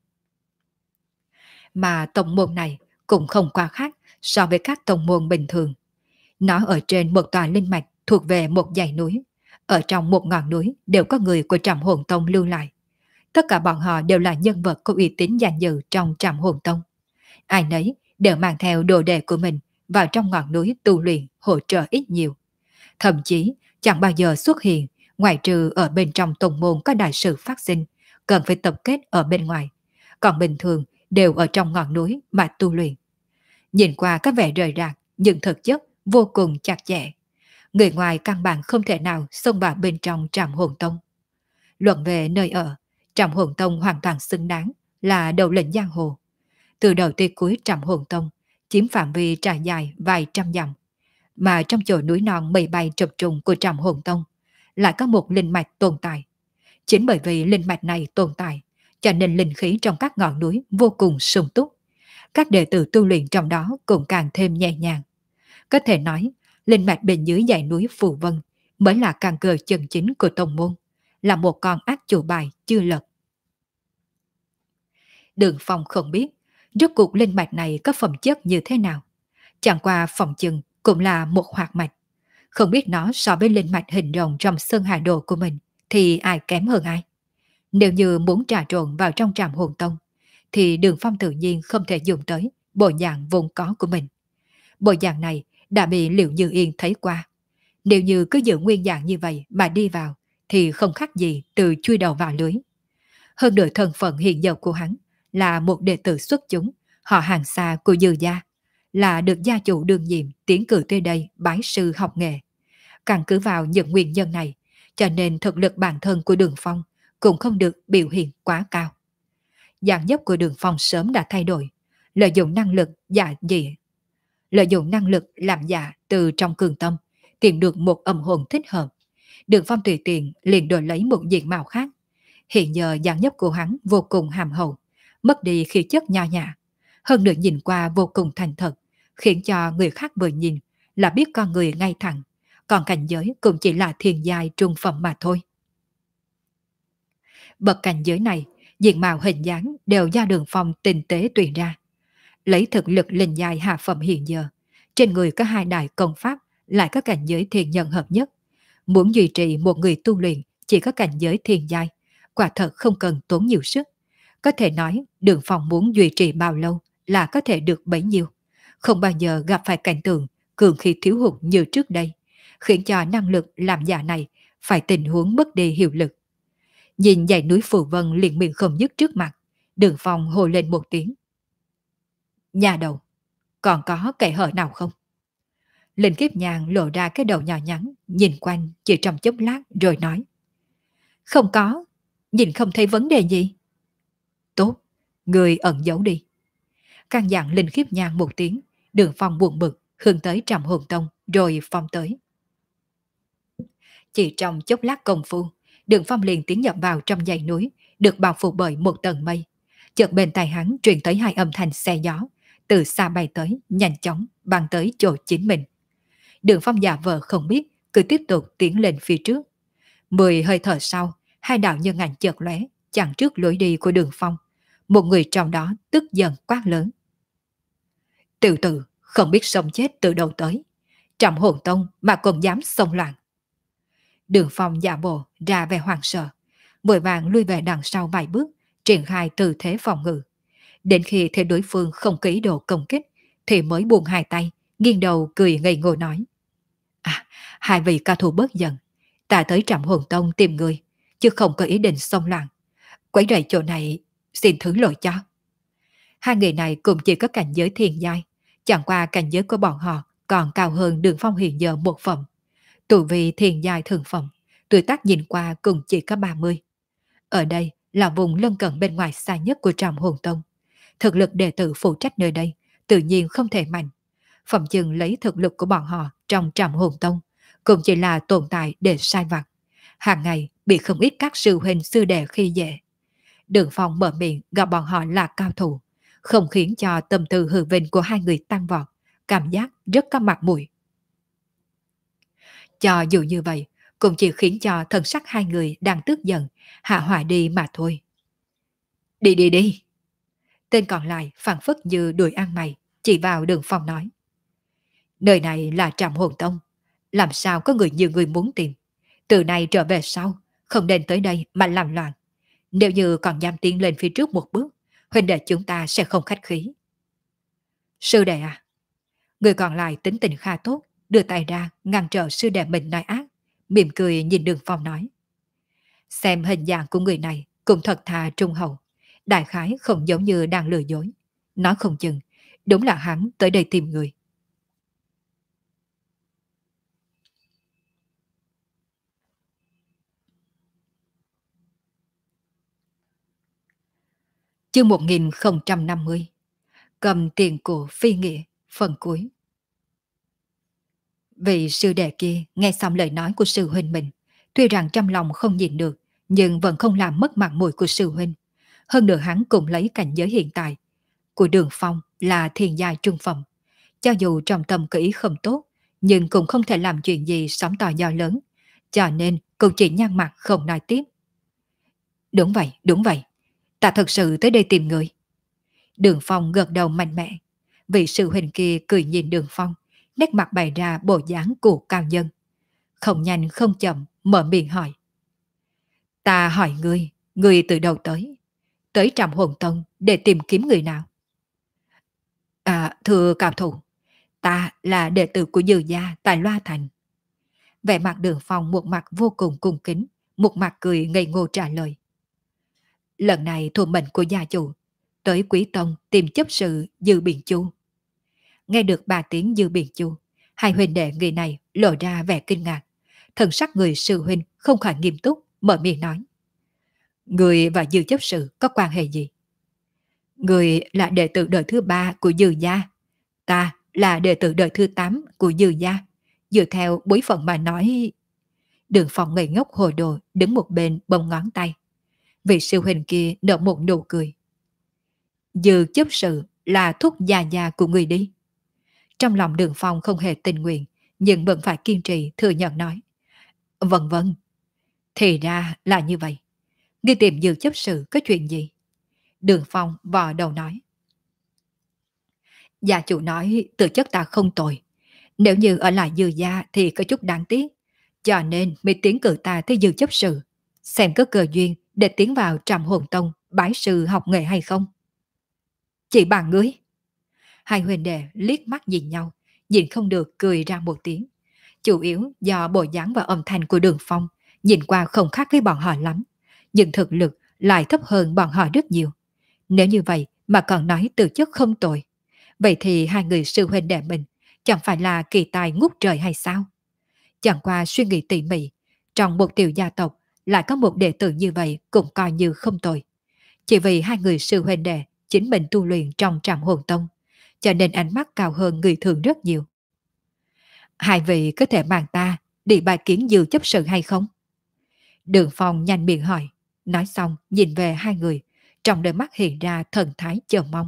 Mà tông môn này cũng không quá khác so với các tông môn bình thường. Nó ở trên một tòa linh mạch thuộc về một dãy núi. Ở trong một ngọn núi đều có người của Trạm Hồn Tông lưu lại. Tất cả bọn họ đều là nhân vật có uy tín danh dự trong Trạm Hồn Tông. Ai nấy đều mang theo đồ đệ của mình vào trong ngọn núi tu luyện hỗ trợ ít nhiều. Thậm chí chẳng bao giờ xuất hiện, ngoại trừ ở bên trong tông môn có đại sự phát sinh, cần phải tập kết ở bên ngoài. Còn bình thường đều ở trong ngọn núi mà tu luyện. Nhìn qua có vẻ rời rạc, nhưng thực chất vô cùng chặt chẽ. Người ngoài căn bản không thể nào xông vào bên trong Trạm Hồn Tông. Luận về nơi ở, Trạm Hồn Tông hoàn toàn xứng đáng là đầu lĩnh giang hồ. Từ đầu tới cuối Trạm Hồn Tông chiếm phạm vi trải dài vài trăm dặm, mà trong chỗ núi non mây bay chập trùng của Trạm Hồn Tông lại có một linh mạch tồn tại. Chính bởi vì linh mạch này tồn tại, cho nên linh khí trong các ngọn núi vô cùng sung túc. Các đệ tử tu luyện trong đó cũng càng thêm nhẹ nhàng. Có thể nói, linh mạch bên dưới dãy núi Phù Vân mới là căn cơ chân chính của tông môn, là một con ác chủ bài chưa lật. Đường Phong không biết, rốt cuộc linh mạch này có phẩm chất như thế nào. Chẳng qua phòng chừng cũng là một hoạt mạch. Không biết nó so với linh mạch hình rồng trong Sơn Hà Đồ của mình thì ai kém hơn ai. Nếu như muốn trà trộn vào trong Trạm Hồn Tông, thì Đường Phong tự nhiên không thể dùng tới bộ dạng vốn có của mình. Bộ dạng này đã bị Liệu Như Yên thấy qua. Nếu như cứ giữ nguyên dạng như vậy mà đi vào, thì không khác gì từ chui đầu vào lưới. Hơn nữa thân phận hiện giờ của hắn là một đệ tử xuất chúng, họ hàng xa của Dư gia, là được gia chủ đương nhiệm tiến cử tới đây bái sư học nghề. Căn cứ vào những nguyên nhân này, cho nên thực lực bản thân của Đường Phong cũng không được biểu hiện quá cao. Dạng dấp của Đường Phong sớm đã thay đổi, lợi dụng năng lực giả dị, lợi dụng năng lực làm giả từ trong cường tâm, tìm được một âm hồn thích hợp. Đường Phong tùy tiện liền đổi lấy một diện mạo khác. Hiện giờ dạng dấp của hắn vô cùng hàm hậu, mất đi khí chất nho nhã, hơn nữa nhìn qua vô cùng thành thật, khiến cho người khác vừa nhìn là biết con người ngay thẳng, còn cảnh giới cũng chỉ là thiên giai trung phẩm mà thôi. Bậc cảnh giới này, diện mạo hình dáng đều do Đường Phong tinh tế tuyển ra. Lấy thực lực linh giai hạ phẩm hiện giờ, trên người có hai đại công pháp, lại có cảnh giới thiên nhân hợp nhất. Muốn duy trì một người tu luyện chỉ có cảnh giới thiên giai, quả thật không cần tốn nhiều sức. Có thể nói Đường Phong muốn duy trì bao lâu là có thể được bấy nhiêu. Không bao giờ gặp phải cảnh tượng cường khí thiếu hụt như trước đây, khiến cho năng lực làm giả này phải tình huống mất đi hiệu lực. Nhìn dãy núi Phù Vân liền miệng không dứt trước mặt, Đường Phong hồ lên một tiếng. Nhà đầu, còn có kẻ hở nào không? Linh Kiếp Nhàn lộ ra cái đầu nhỏ nhắn, nhìn quanh chỉ trong chốc lát rồi nói. Không có, nhìn không thấy vấn đề gì. Tốt, người ẩn giấu đi. Căn dặn Linh Kiếp Nhàn một tiếng, Đường Phong buồn bực, hướng tới Trạm Hồn Tông rồi phong tới. Chỉ trong chốc lát công phu, Đường Phong liền tiến nhập vào trong dãy núi, được bao phủ bởi một tầng mây. Chợt bên tai hắn truyền tới hai âm thanh xe gió, từ xa bay tới, nhanh chóng băng tới chỗ chính mình. Đường Phong giả vờ không biết, cứ tiếp tục tiến lên phía trước. Mười hơi thở sau, hai đạo nhân ảnh chợt lóe, chặn trước lối đi của Đường Phong. Một người trong đó tức giận quát lớn. Tiểu tử, không biết sống chết từ đầu tới. Trạm Hồn Tông mà còn dám xông loạn. Đường Phong giả bộ ra vẻ hoảng sợ, vội vàng lui về đằng sau vài bước, triển khai tư thế phòng ngự. Đến khi thấy đối phương không kỹ độ công kích, thì mới buông hai tay, nghiêng đầu cười ngây ngô nói. À, hai vị cao thủ bớt giận, ta tới Trạm Hồn Tông tìm người, chứ không có ý định xông loạn. Quấy rầy chỗ này, xin thứ lỗi cho. Hai người này cũng chỉ có cảnh giới thiên giai, chẳng qua cảnh giới của bọn họ còn cao hơn Đường Phong hiện giờ một phẩm. Tù vì thiên giai thường phẩm, tuổi tác nhìn qua cũng chỉ có ba mươi. Ở đây là vùng lân cận bên ngoài xa nhất của Trạm Hồn Tông. Thực lực đệ tử phụ trách nơi đây tự nhiên không thể mạnh. Phẩm chừng lấy thực lực của bọn họ trong Trạm Hồn Tông cũng chỉ là tồn tại để sai vặt. Hàng ngày bị không ít các sư huynh sư đệ khi dễ. Đường Phong mở miệng gặp bọn họ là cao thủ, không khiến cho tâm tư hư vinh của hai người tăng vọt, cảm giác rất có mặt mũi. Cho dù như vậy, cũng chỉ khiến cho thân sắc hai người đang tức giận, hạ hỏa đi mà thôi. Đi đi đi. Tên còn lại phảng phất như đuổi ăn mày, chỉ vào Đường Phong nói. Nơi này là Trạm Hồn Tông, làm sao có người như người muốn tìm. Từ nay trở về sau, không nên tới đây mà làm loạn. Nếu như còn dám tiến lên phía trước một bước, huynh đệ chúng ta sẽ không khách khí. Sư đệ à? Người còn lại tính tình khá tốt, đưa tay ra ngăn trở sư đệ mình nói ác, mỉm cười nhìn Đường Phong nói. Xem hình dạng của người này cũng thật thà trung hậu, đại khái không giống như đang lừa dối. Nói không chừng, đúng là hắn tới đây tìm người. Chương một nghìn không trăm năm mươi. Cầm tiền của phi nghĩa, phần cuối. Vị sư đệ kia nghe xong lời nói của sư huynh mình, tuy rằng trong lòng không nhìn được, nhưng vẫn không làm mất mặt mũi của sư huynh. Hơn nữa hắn cũng lấy cảnh giới hiện tại của Đường Phong là thiên giai trung phẩm. Cho dù trong tâm kỹ không tốt, nhưng cũng không thể làm chuyện gì sóng to gió lớn, cho nên cũng chỉ nhăn mặt không nói tiếp. Đúng vậy, đúng vậy, ta thật sự tới đây tìm người. Đường Phong gật đầu mạnh mẽ. Vị sư huynh kia cười nhìn Đường Phong, nét mặt bày ra bộ dáng của cao nhân. Không nhanh không chậm mở miệng hỏi. Ta hỏi ngươi, ngươi từ đâu tới? Tới Trạm Hồn Tông để tìm kiếm người nào? À, thưa cao thủ, ta là đệ tử của Dư gia tại Loa Thành. Vẻ mặt Đường Phong một mặt vô cùng cung kính, một mặt cười ngây ngô trả lời. Lần này thuộc mệnh của gia chủ, tới Quý Tông tìm chấp sự Dư Biện Chu. Nghe được ba tiếng Dư Biện Chu, hai huynh đệ người này lộ ra vẻ kinh ngạc. Thần sắc người sư huynh không khỏi nghiêm túc, mở miệng nói. Người và Dư chấp sự có quan hệ gì? Người là đệ tử đời thứ ba của Dư gia. Ta là đệ tử đời thứ tám của Dư gia. Dựa theo bối phận mà nói... Đường Phong ngây ngốc hồ đồ đứng một bên bông ngón tay. Vị sư huynh kia nở một nụ cười. Dư chấp sự là thúc già già của người đi. Trong lòng Đường Phong không hề tình nguyện, nhưng vẫn phải kiên trì thừa nhận nói. Vâng vâng, thì ra là như vậy. Ngươi tìm Dư chấp sự có chuyện gì? Đường Phong vò đầu nói. Gia chủ nói tự chất ta không tồi. Nếu như ở lại Dư gia thì có chút đáng tiếc. Cho nên mới tiến cử ta tới Dư chấp sự. Xem có cơ duyên để tiến vào Trạm Hồn Tông bái sư học nghề hay không. Chị bà ngươi. Hai huynh đệ liếc mắt nhìn nhau, nhìn không được cười ra một tiếng. Chủ yếu do bộ dáng và âm thanh của Đường Phong nhìn qua không khác với bọn họ lắm, nhưng thực lực lại thấp hơn bọn họ rất nhiều. Nếu như vậy mà còn nói từ chất không tồi, vậy thì hai người sư huynh đệ mình chẳng phải là kỳ tài ngút trời hay sao? Chẳng qua suy nghĩ tỉ mỉ, trong một tiểu gia tộc lại có một đệ tử như vậy cũng coi như không tồi. Chỉ vì hai người sư huynh đệ chính mình tu luyện trong Trạm Hồn Tông, cho nên ánh mắt cao hơn người thường rất nhiều. Hai vị có thể mang ta đi bài kiến Dư chấp sự hay không? Đường Phong nhanh miệng hỏi, nói xong nhìn về hai người, trong đôi mắt hiện ra thần thái chờ mong.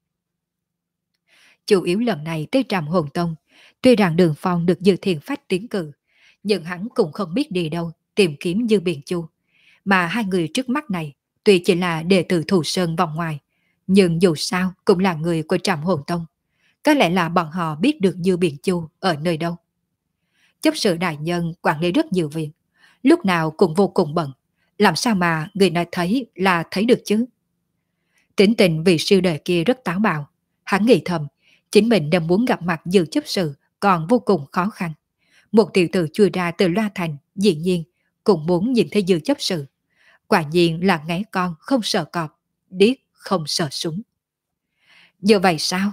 Chủ yếu lần này tới Trạm Hồn Tông, tuy rằng Đường Phong được Dư Thiên Phách tiến cử, nhưng hắn cũng không biết đi đâu tìm kiếm Dư Biện Chu. Mà hai người trước mắt này tuy chỉ là đệ tử Thù Sơn vòng ngoài, nhưng dù sao cũng là người của Trạm Hồn Tông. Có lẽ là bọn họ biết được Dư Biện Chu ở nơi đâu. Chấp sự đại nhân quản lý rất nhiều việc, lúc nào cũng vô cùng bận, làm sao mà người nói thấy là thấy được chứ? Tính tình vị sư đệ kia rất táo bạo, hắn nghĩ thầm, chính mình đang muốn gặp mặt Dư chấp sự còn vô cùng khó khăn. Một tiểu tử chui ra từ Loa Thành, dĩ nhiên cũng muốn nhìn thấy Dư chấp sự. Quả nhiên là ngái con không sợ cọp, điếc không sợ súng. Như vậy sao?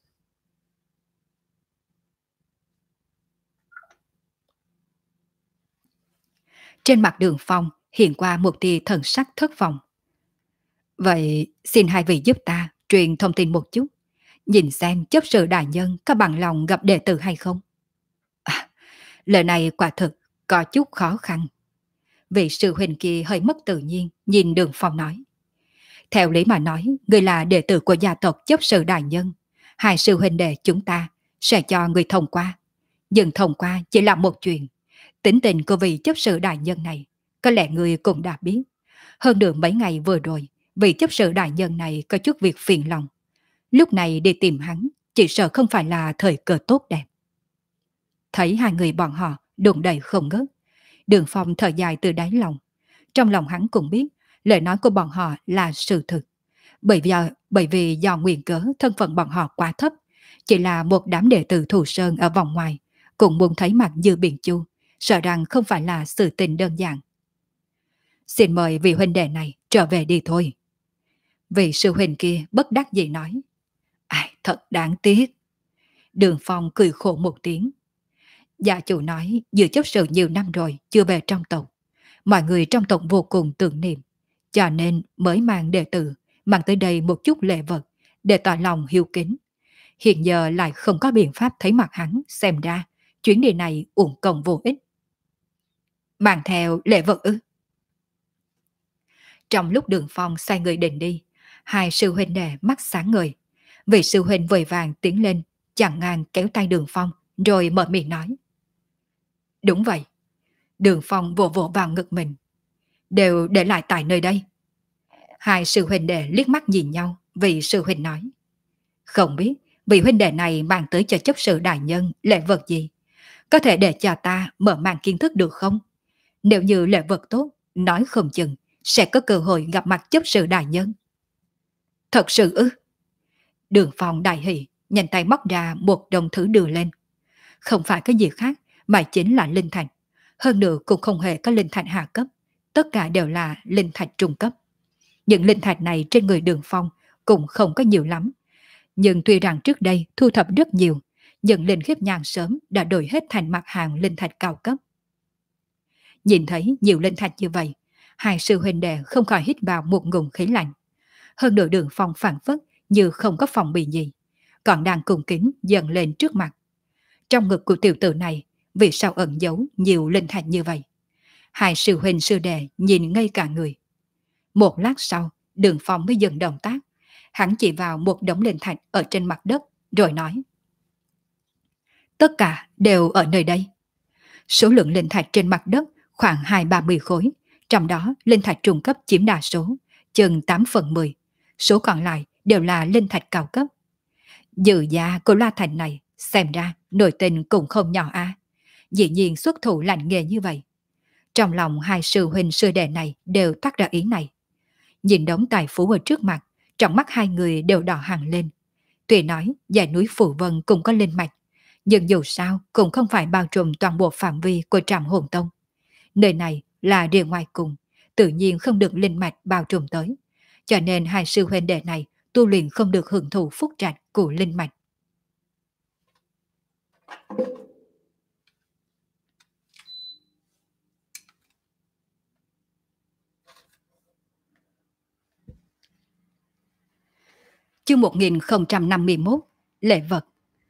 Trên mặt Đường Phong hiện qua một tia thần sắc thất vọng. Vậy xin hai vị giúp ta truyền thông tin một chút, nhìn xem chấp sự đại nhân có bằng lòng gặp đệ tử hay không. À, lời này quả thực có chút khó khăn. Vị sư huynh kia hơi mất tự nhiên nhìn Đường Phong nói. Theo lý mà nói, người là đệ tử của gia tộc chấp sự đại nhân, hai sư huynh đệ chúng ta sẽ cho người thông qua. Nhưng thông qua chỉ là một chuyện, Tính tình của vị chấp sự đại nhân này, có lẽ người cũng đã biết. Hơn được mấy ngày vừa rồi, vị chấp sự đại nhân này có chút việc phiền lòng. Lúc này đi tìm hắn, chỉ sợ không phải là thời cơ tốt đẹp. Thấy hai người bọn họ đụng đầy không ngớt, Đường Phong thở dài từ đáy lòng. Trong lòng hắn cũng biết, lời nói của bọn họ là sự thực. Bởi vì, bởi vì do nguyên cớ thân phận bọn họ quá thấp, chỉ là một đám đệ tử Thù Sơn ở vòng ngoài, cũng muốn thấy mặt Dư Biển Chu, sợ rằng không phải là sự tình đơn giản. Xin mời vị huynh đệ này trở về đi thôi. Vị sư huynh kia bất đắc dĩ nói. Ai, thật đáng tiếc. Đường Phong cười khổ một tiếng. Gia chủ nói dự chấp sự nhiều năm rồi chưa về trong tộc. Mọi người trong tộc vô cùng tưởng niệm, cho nên mới mang đệ tử mang tới đây một chút lễ vật để tỏ lòng hiếu kính. Hiện giờ lại không có biện pháp thấy mặt hắn, xem ra chuyến đi này uổng công vô ích. Mang theo lễ vật ư? Trong lúc Đường Phong xoay người định đi, hai sư huynh đệ mắt sáng ngời. Vị sư huynh vội vàng tiến lên, chặn ngang kéo tay Đường Phong, rồi mở miệng nói. Đúng vậy. Đường Phong vỗ vỗ vào ngực mình. Đều để lại tại nơi đây. Hai sư huynh đệ liếc mắt nhìn nhau, vị sư huynh nói. Không biết vị huynh đệ này mang tới cho chấp sự đại nhân lễ vật gì? Có thể để cho ta mở mang kiến thức được không? Nếu như lễ vật tốt, nói không chừng sẽ có cơ hội gặp mặt chấp sự đại nhân. Thật sự ư? Đường Phong đại hỷ, nhanh tay móc ra một đồng thứ đưa lên. Không phải cái gì khác, mà chính là linh thạch. Hơn nữa cũng không hề có linh thạch hạ cấp, tất cả đều là linh thạch trung cấp. Những linh thạch này trên người Đường Phong cũng không có nhiều lắm. Nhưng tuy rằng trước đây thu thập rất nhiều, nhưng linh khiếp nhàn sớm đã đổi hết thành mặt hàng linh thạch cao cấp. Nhìn thấy nhiều linh thạch như vậy, hai sư huynh đệ không khỏi hít vào một ngụm khí lạnh. Hơn nữa Đường Phong phản phất như không có phòng bị gì, còn đang cung kính dần lên trước mặt. Trong ngực của tiểu tử này, vì sao ẩn giấu nhiều linh thạch như vậy? Hai sư huynh sư đệ nhìn ngây cả người. Một lát sau, Đường Phong mới dừng động tác. Hắn chỉ vào một đống linh thạch ở trên mặt đất, rồi nói. Tất cả đều ở nơi đây. Số lượng linh thạch trên mặt đất khoảng hai ba mươi khối, trong đó linh thạch trung cấp chiếm đa số, chừng tám phần mười. Số còn lại đều là linh thạch cao cấp. Dự giá của La Thành này, xem ra nội tình cũng không nhỏ a. Dĩ nhiên xuất thủ lạnh nghề như vậy. Trong lòng hai sư huynh sư đệ này đều toát ra ý này. Nhìn đống tài phú ở trước mặt, trong mắt hai người đều đỏ hẳn lên. Tuy nói dãy núi Phủ Vân cũng có linh mạch, nhưng dù sao cũng không phải bao trùm toàn bộ phạm vi của Trạm Hồn Tông. Nơi này là địa ngoài cùng, tự nhiên không được linh mạch bao trùm tới. Cho nên hai sư huynh đệ này tu luyện không được hưởng thụ phúc trạch của linh mạch. Chương một nghìn không trăm năm mươi mốt, lễ vật.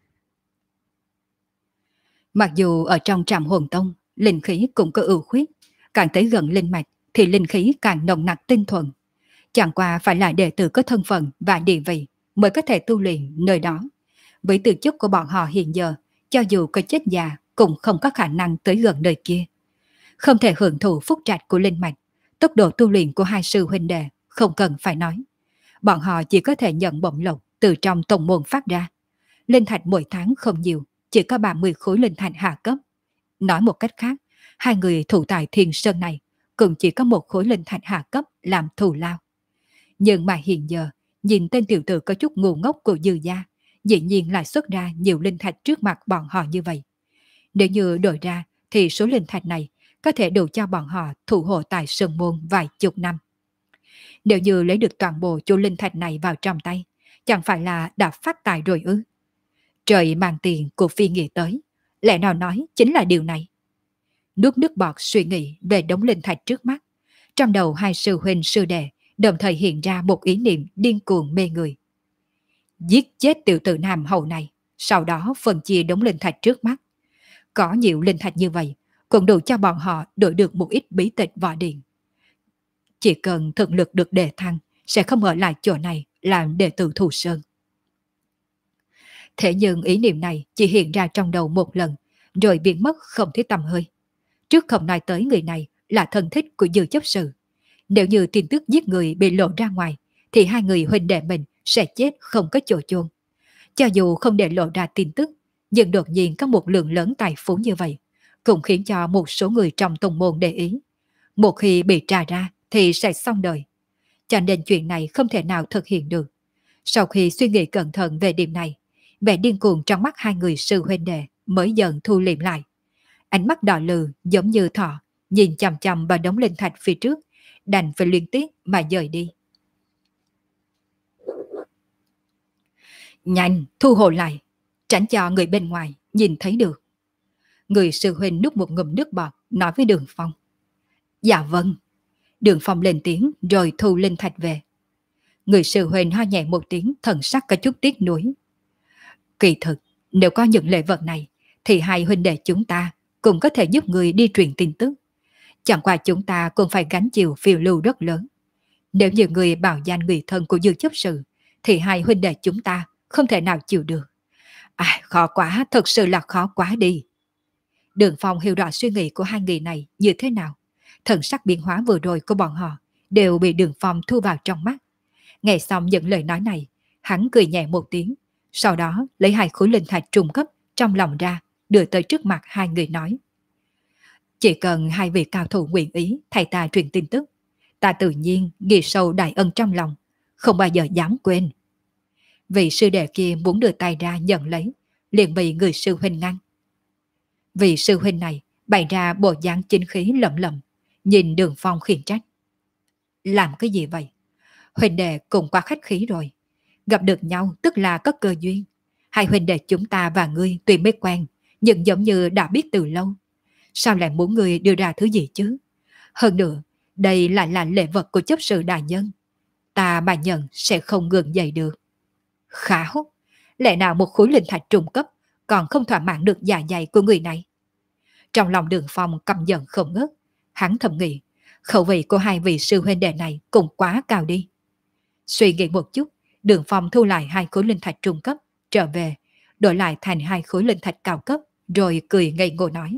Mặc dù ở trong Trạm Hồn Tông, linh khí cũng có ưu khuyết, càng tới gần linh mạch thì linh khí càng nồng nặc tinh thuần. Chẳng qua phải là đệ tử có thân phận và địa vị mới có thể tu luyện nơi đó. Với tư chất của bọn họ hiện giờ, cho dù có chết già cũng không có khả năng tới gần nơi kia. Không thể hưởng thụ phúc trạch của linh mạch, tốc độ tu luyện của hai sư huynh đệ không cần phải nói. Bọn họ chỉ có thể nhận bổng lộc từ trong tổng môn phát ra. Linh thạch mỗi tháng không nhiều, chỉ có ba mươi khối linh thạch hạ cấp. Nói một cách khác, hai người thủ tại Thiên Sơn này cũng chỉ có một khối linh thạch hạ cấp làm thù lao. Nhưng mà hiện giờ, nhìn tên tiểu tử có chút ngu ngốc của Dư gia, dĩ nhiên lại xuất ra nhiều linh thạch trước mặt bọn họ như vậy. Nếu như đổi ra thì số linh thạch này có thể đủ cho bọn họ thủ hộ tại Sơn Môn vài chục năm. Nếu như lấy được toàn bộ chỗ linh thạch này vào trong tay, chẳng phải là đã phát tài rồi ư? Trời mang tiền của Phi nghĩ tới, lẽ nào nói chính là điều này. Nuốt nước bọt suy nghĩ về đống linh thạch trước mắt, trong đầu hai sư huynh sư đệ đồng thời hiện ra một ý niệm điên cuồng mê người. Giết chết tiểu tử Nam Hầu này, sau đó phân chia đống linh thạch trước mắt. Có nhiều linh thạch như vậy, cũng đủ cho bọn họ đổi được một ít bí tịch võ điện. Chỉ cần thực lực được đề thăng, sẽ không ở lại chỗ này làm đệ tử Thù Sơn. Thế nhưng ý niệm này chỉ hiện ra trong đầu một lần, rồi biến mất không thấy tăm hơi. Trước không nói tới người này là thân thích của Dư chấp sự. Nếu như tin tức giết người bị lộ ra ngoài, thì hai người huynh đệ mình sẽ chết không có chỗ chôn. Cho dù không để lộ ra tin tức, nhưng đột nhiên có một lượng lớn tài phú như vậy, cũng khiến cho một số người trong tông môn để ý. Một khi bị tra ra thì sẽ xong đời. Cho nên chuyện này không thể nào thực hiện được. Sau khi suy nghĩ cẩn thận về điểm này, vẻ điên cuồng trong mắt hai người sư huynh đệ mới dần thu liệm lại. Ánh mắt đỏ lừ giống như thỏ, nhìn chằm chằm vào đống linh thạch phía trước, đành phải liên tiếp mà dời đi. Nhanh, thu hồi lại, tránh cho người bên ngoài nhìn thấy được. Người sư huynh nuốt một ngụm nước bọt, nói với Đường Phong. Dạ vâng. Đường Phong lên tiếng rồi thu linh thạch về. Người sư huynh ho nhẹ một tiếng, thần sắc có chút tiếc nuối. Kỳ thực, nếu có những lễ vật này, thì hai huynh đệ chúng ta cũng có thể giúp người đi truyền tin tức. Chẳng qua chúng ta cũng phải gánh chịu phiêu lưu rất lớn. Nếu như người bảo danh người thân của Dương chấp sự, thì hai huynh đệ chúng ta không thể nào chịu được. À, khó quá, thật sự là khó quá đi. Đường Phong hiểu rõ suy nghĩ của hai người này như thế nào. Thần sắc biến hóa vừa rồi của bọn họ đều bị Đường Phong thu vào trong mắt. Nghe xong những lời nói này, hắn cười nhẹ một tiếng, sau đó lấy hai khối linh thạch trùng cấp trong lòng ra, đưa tới trước mặt hai người nói. Chỉ cần hai vị cao thủ nguyện ý thầy ta truyền tin tức, ta tự nhiên ghi sâu đại ân trong lòng, không bao giờ dám quên. Vị sư đệ kia muốn đưa tay ra nhận lấy, liền bị người sư huynh ngăn. Vị sư huynh này bày ra bộ dáng chính khí lẩm lẩm, nhìn Đường Phong khiển trách. Làm cái gì vậy? Huynh đệ cũng quá khách khí rồi. Gặp được nhau tức là có cơ duyên. Hai huynh đệ chúng ta và ngươi tuy mới quen, nhưng giống như đã biết từ lâu. Sao lại muốn ngươi đưa ra thứ gì chứ? Hơn nữa, đây lại là lễ vật của chấp sự đại nhân. Ta mà nhận sẽ không gượng dậy được. Kháo, lẽ nào một khối linh thạch trung cấp còn không thỏa mãn được dạ dày của người này? Trong lòng Đường Phong căm giận không ngớt, hắn thầm nghĩ, khẩu vị của hai vị sư huynh đệ này cũng quá cao đi. Suy nghĩ một chút, Đường Phong thu lại hai khối linh thạch trung cấp, trở về, đổi lại thành hai khối linh thạch cao cấp, rồi cười ngây ngô nói.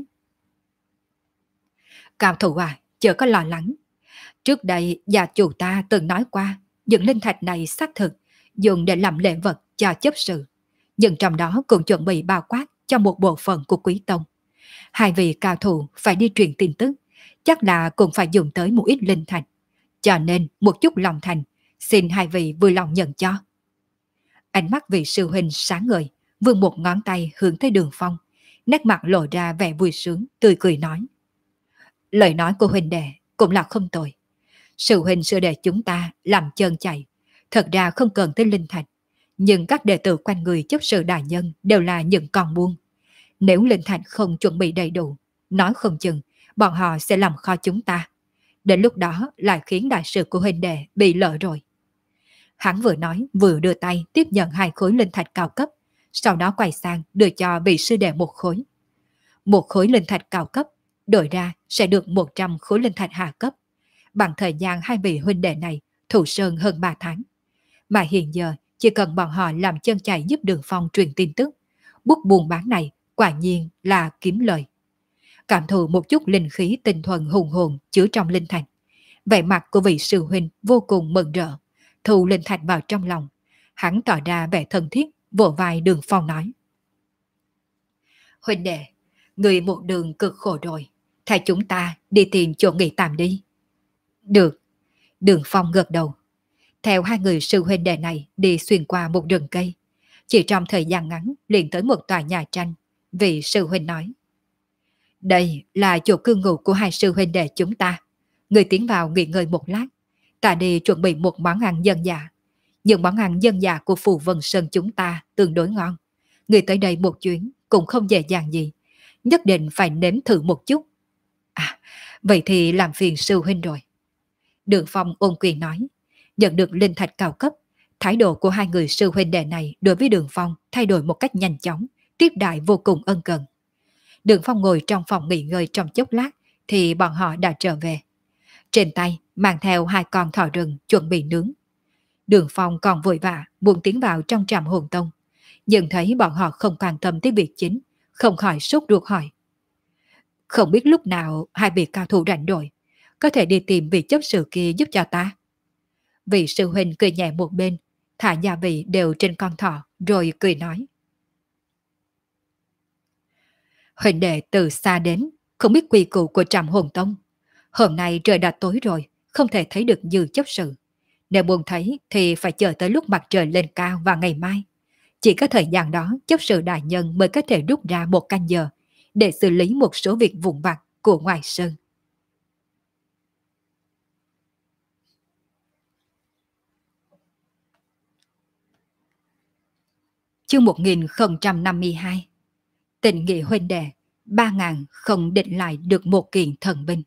Cao thủ à, chớ có lo lắng. Trước đây, gia chủ ta từng nói qua, những linh thạch này xác thực, dùng để làm lễ vật cho chấp sự. Nhưng trong đó cũng chuẩn bị bao quát cho một bộ phận của quý tông. Hai vị cao thủ phải đi truyền tin tức, chắc là cũng phải dùng tới một ít linh thạch. Cho nên một chút lòng thành, xin hai vị vui lòng nhận cho. Ánh mắt vị sư huynh sáng ngời, vươn một ngón tay hướng tới Đường Phong, nét mặt lộ ra vẻ vui sướng, tươi cười nói. Lời nói của huynh đệ cũng là không tồi. Sư huynh sư đệ chúng ta làm chân chạy, thật ra không cần tới linh thạch, nhưng các đệ tử quanh người chấp sự đại nhân đều là những con buôn. Nếu linh thạch không chuẩn bị đầy đủ, nói không chừng bọn họ sẽ làm kho chúng ta. Đến lúc đó lại khiến đại sự của huynh đệ bị lỡ rồi. Hắn vừa nói vừa đưa tay tiếp nhận hai khối linh thạch cao cấp, sau đó quay sang đưa cho vị sư đệ một khối. Một khối linh thạch cao cấp đổi ra sẽ được một trăm khối linh thạch hạ cấp, bằng thời gian hai vị huynh đệ này thủ sơn hơn ba tháng. Mà hiện giờ chỉ cần bọn họ làm chân chạy giúp Đường Phong truyền tin tức, bút buôn bán này quả nhiên là kiếm lời. Cảm thụ một chút linh khí tinh thuần hùng hồn chứa trong linh thạch, vẻ mặt của vị sư huynh vô cùng mừng rỡ, thu linh thạch vào trong lòng. Hắn tỏ ra vẻ thân thiết, vỗ vai Đường Phong nói. Huynh đệ, người một đường cực khổ rồi, thay chúng ta đi tìm chỗ nghỉ tạm đi. Được. Đường Phong gật đầu. Theo hai người sư huynh đệ này đi xuyên qua một rừng cây, chỉ trong thời gian ngắn liền tới một tòa nhà tranh. Vị sư huynh nói. Đây là chỗ cư ngụ của hai sư huynh đệ chúng ta. Người tiến vào nghỉ ngơi một lát, ta đi chuẩn bị một món ăn dân dã. Những món ăn dân dã của Phù Vân Sơn chúng ta tương đối ngon. Người tới đây một chuyến cũng không dễ dàng gì, nhất định phải nếm thử một chút. À, vậy thì làm phiền sư huynh rồi. Đường Phong ôn quyền nói. Nhận được linh thạch cao cấp, thái độ của hai người sư huynh đệ này đối với Đường Phong thay đổi một cách nhanh chóng, tiếp đại vô cùng ân cần. Đường Phong ngồi trong phòng nghỉ ngơi trong chốc lát thì bọn họ đã trở về. Trên tay mang theo hai con thỏ rừng chuẩn bị nướng. Đường Phong còn vội vã muốn tiến vào trong trạm hồn tông, nhưng thấy bọn họ không quan tâm tới việc chính, không khỏi sốt ruột hỏi. Không biết lúc nào hai vị cao thủ rảnh rỗi, có thể đi tìm vị chấp sự kia giúp cho ta. Vị sư huynh cười nhẹ một bên, thả gia vị đều trên con thỏ, rồi cười nói. Huynh đệ từ xa đến, không biết quy củ của Trạm Hồn Tông. Hôm nay trời đã tối rồi, không thể thấy được dư chấp sự. Nếu muốn thấy thì phải chờ tới lúc mặt trời lên cao vào ngày mai. Chỉ có thời gian đó chấp sự đại nhân mới có thể rút ra một canh giờ để xử lý một số việc vụn vặt của ngoài sơn. Chương một nghìn không trăm năm mươi hai. Tình nghĩa huynh đệ, ba ngàn không định lại được một kiện thần binh.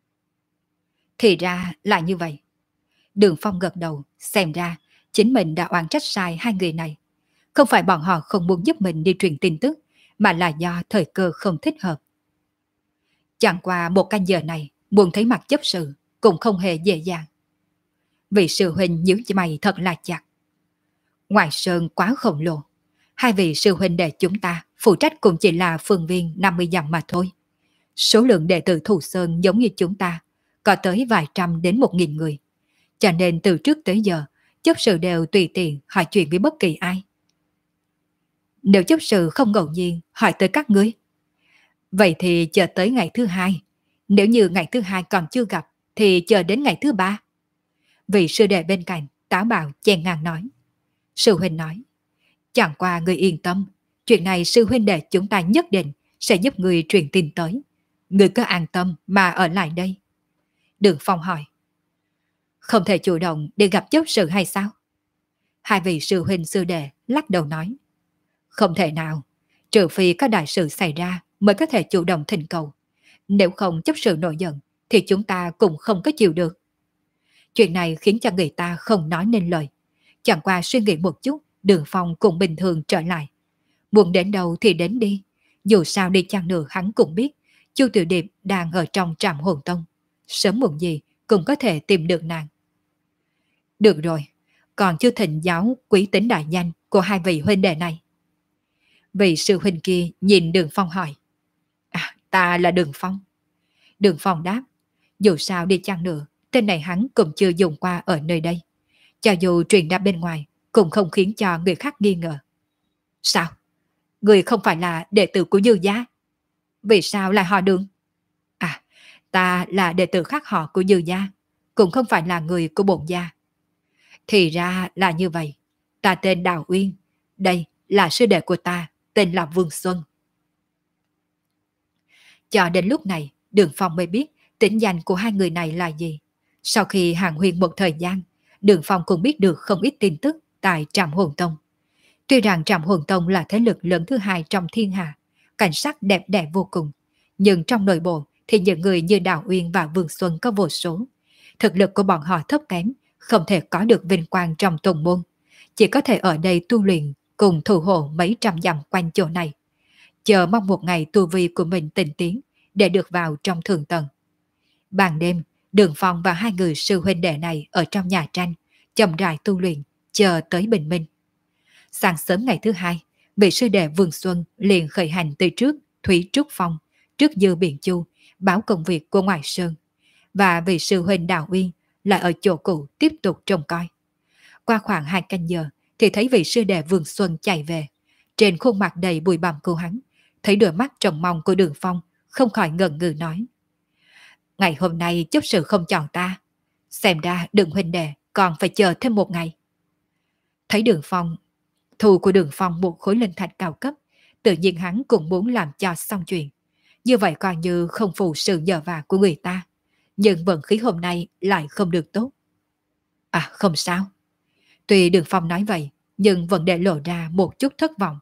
Thì ra là như vậy. Đường Phong gật đầu, xem ra chính mình đã oan trách sai hai người này. Không phải bọn họ không muốn giúp mình đi truyền tin tức, mà là do thời cơ không thích hợp. Chẳng qua một canh giờ này, muốn thấy mặt chấp sự cũng không hề dễ dàng. Vị sư huynh nhíu mày thật là chặt. Ngoài sơn quá khổng lồ, hai vị sư huynh đệ chúng ta phụ trách cũng chỉ là phương viên năm mươi dặm mà thôi. Số lượng đệ tử Thù Sơn giống như chúng ta, có tới vài trăm đến một nghìn người. Cho nên từ trước tới giờ, chấp sự đều tùy tiện hỏi chuyện với bất kỳ ai. Nếu chấp sự không ngẫu nhiên hỏi tới các ngươi, vậy thì chờ tới ngày thứ hai. Nếu như ngày thứ hai còn chưa gặp, thì chờ đến ngày thứ ba. Vị sư đệ bên cạnh, táo bạo chen ngang nói. Sư huynh nói, chẳng qua người yên tâm, chuyện này sư huynh đệ chúng ta nhất định sẽ giúp người truyền tin tới. Người cứ an tâm mà ở lại đây. Đường Phong hỏi, không thể chủ động để gặp chấp sự hay sao? Hai vị sư huynh sư đệ lắc đầu nói, không thể nào, trừ phi có đại sự xảy ra mới có thể chủ động thỉnh cầu. Nếu không chấp sự nổi giận thì chúng ta cũng không có chịu được. Chuyện này khiến cho người ta không nói nên lời. Chẳng qua suy nghĩ một chút, Đường Phong cũng bình thường trở lại. Muốn đến đâu thì đến đi. Dù sao đi chăng nữa hắn cũng biết Chu Tiểu Điệp đang ở trong Trạm Hồn Tông. Sớm muộn gì cũng có thể tìm được nàng. Được rồi, còn chưa thỉnh giáo quý tính đại danh của hai vị huynh đệ này. Vị sư huynh kia nhìn Đường Phong hỏi. À, ta là Đường Phong. Đường Phong đáp, dù sao đi chăng nữa, tên này hắn cũng chưa dùng qua ở nơi đây. Cho dù truyền ra bên ngoài, cũng không khiến cho người khác nghi ngờ. Sao? Người không phải là đệ tử của Dư gia? Vì sao lại họ Đường? À, ta là đệ tử khác họ của Dư gia, cũng không phải là người của bổn gia. Thì ra là như vậy. Ta tên Đào Uyên, đây là sư đệ của ta, tên là Vương Xuân. Cho đến lúc này, Đường Phong mới biết tính danh của hai người này là gì. Sau khi hàng huyên một thời gian, Đường Phong cũng biết được không ít tin tức tại Trạm Hồn Tông. Tuy rằng Trạm Hồn Tông là thế lực lớn thứ hai trong thiên hạ, cảnh sắc đẹp đẽ vô cùng, nhưng trong nội bộ thì những người như Đào Uyên và Vương Xuân có vô số. Thực lực của bọn họ thấp kém, không thể có được vinh quang trong tông môn, chỉ có thể ở đây tu luyện cùng thủ hộ mấy trăm dặm quanh chỗ này, chờ mong một ngày tu vi của mình tinh tiến để được vào trong thường tầng. Ban đêm, Đường Phong và hai người sư huynh đệ này ở trong nhà tranh chậm rãi tu luyện, chờ tới bình minh. Sáng sớm ngày thứ hai, vị sư đệ Vương Xuân liền khởi hành từ trước Thủy Trúc Phong, trước Dư Biển Chu, báo công việc của ngoài sơn, và vị sư huynh Đào Uyên lại ở chỗ cũ tiếp tục trông coi. Qua khoảng hai canh giờ thì thấy vị sư đệ Vương Xuân chạy về, trên khuôn mặt đầy bụi bặm của hắn, thấy đôi mắt trông mong của Đường Phong, không khỏi ngần ngừ nói: ngày hôm nay chấp sự không chọn ta, xem ra Đường huynh đệ còn phải chờ thêm một ngày. Thấy Đường Phong, thù của Đường Phong một khối linh thạch cao cấp, tự nhiên hắn cũng muốn làm cho xong chuyện. Như vậy coi như không phụ sự nhờ vả của người ta, nhưng vận khí hôm nay lại không được tốt. À không sao. Tuy Đường Phong nói vậy, nhưng vẫn để lộ ra một chút thất vọng.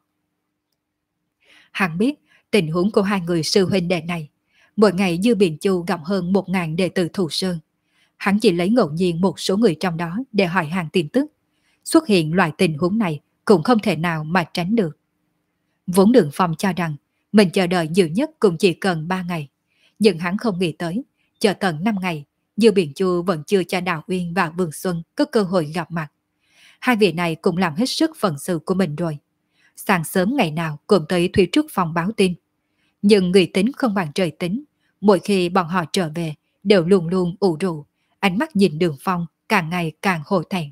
Hắn biết tình huống của hai người sư huynh đệ này. Mỗi ngày Dư Biển Chu gặp hơn một ngàn đệ tử Thù Sơn. Hắn chỉ lấy ngẫu nhiên một số người trong đó để hỏi hàng tin tức. Xuất hiện loại tình huống này cũng không thể nào mà tránh được. Vốn Đường Phong cho rằng mình chờ đợi nhiều nhất cũng chỉ cần ba ngày. Nhưng hắn không nghĩ tới, chờ tận năm ngày, Dư Biển Chu vẫn chưa cho Đào Uyên và Vương Xuân có cơ hội gặp mặt. Hai vị này cũng làm hết sức phận sự của mình rồi. Sáng sớm ngày nào cũng tới Thủy Trúc Phòng báo tin. Nhưng người tính không bằng trời tính, Mỗi khi bọn họ trở về, đều luôn luôn ủ rũ, ánh mắt nhìn Đường Phong càng ngày càng hổ thẹn.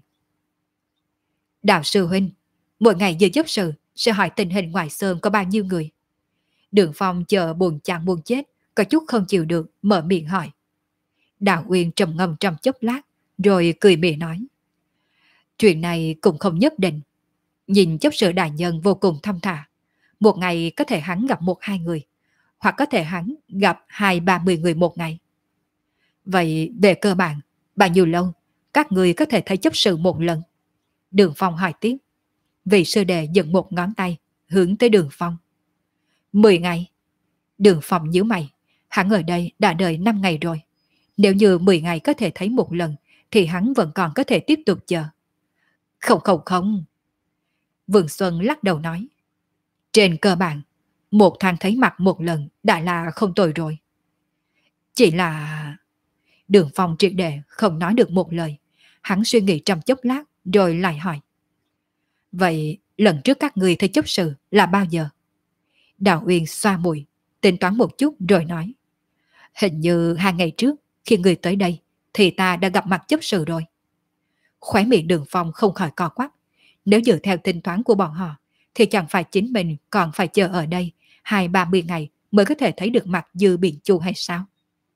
Đạo sư huynh, mỗi ngày giờ chấp sự sẽ hỏi tình hình ngoài sơn có bao nhiêu người. Đường Phong chờ buồn chán buồn chết, có chút không chịu được, mở miệng hỏi. Đạo Uyên trầm ngâm trong chốc lát, rồi cười mỉa nói. Chuyện này cũng không nhất định. Nhìn chấp sự đại nhân vô cùng thâm thả. Một ngày có thể hắn gặp một hai người, hoặc có thể hắn gặp hai ba mươi người một ngày. Vậy về cơ bản, bao nhiêu lâu các người có thể thấy chấp sự một lần? Đường Phong hỏi tiếp. Vị sư đệ dựng một ngón tay hướng tới Đường Phong. Mười ngày. Đường Phong nhíu mày. Hắn ở đây đã đợi năm ngày rồi. Nếu như mười ngày có thể thấy một lần thì hắn vẫn còn có thể tiếp tục chờ. Không không không. Vương Xuân lắc đầu nói. Trên cơ bản, một tháng thấy mặt một lần đã là không tồi rồi. Chỉ là... Đường Phong triệt để không nói được một lời. Hắn suy nghĩ trong chốc lát rồi lại hỏi. Vậy lần trước các người thấy chấp sự là bao giờ? Đào Uyên xoa mũi, tính toán một chút rồi nói. Hình như hai ngày trước khi người tới đây thì ta đã gặp mặt chấp sự rồi. Khóe miệng Đường Phong không khỏi co quắp. Nếu dựa theo tính toán của bọn họ thì chẳng phải chính mình còn phải chờ ở đây hai ba mươi ngày mới có thể thấy được mặt Dư Biện Chu hay sao?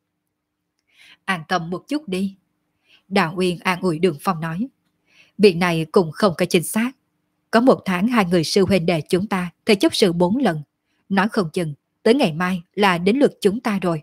An tâm một chút đi. Đào Uyên an ủi Đường Phong nói. Việc này cũng không có chính xác. Có một tháng hai người sư huynh đệ chúng ta thấy chấp sự bốn lần. Nói không chừng tới ngày mai là đến lượt chúng ta rồi.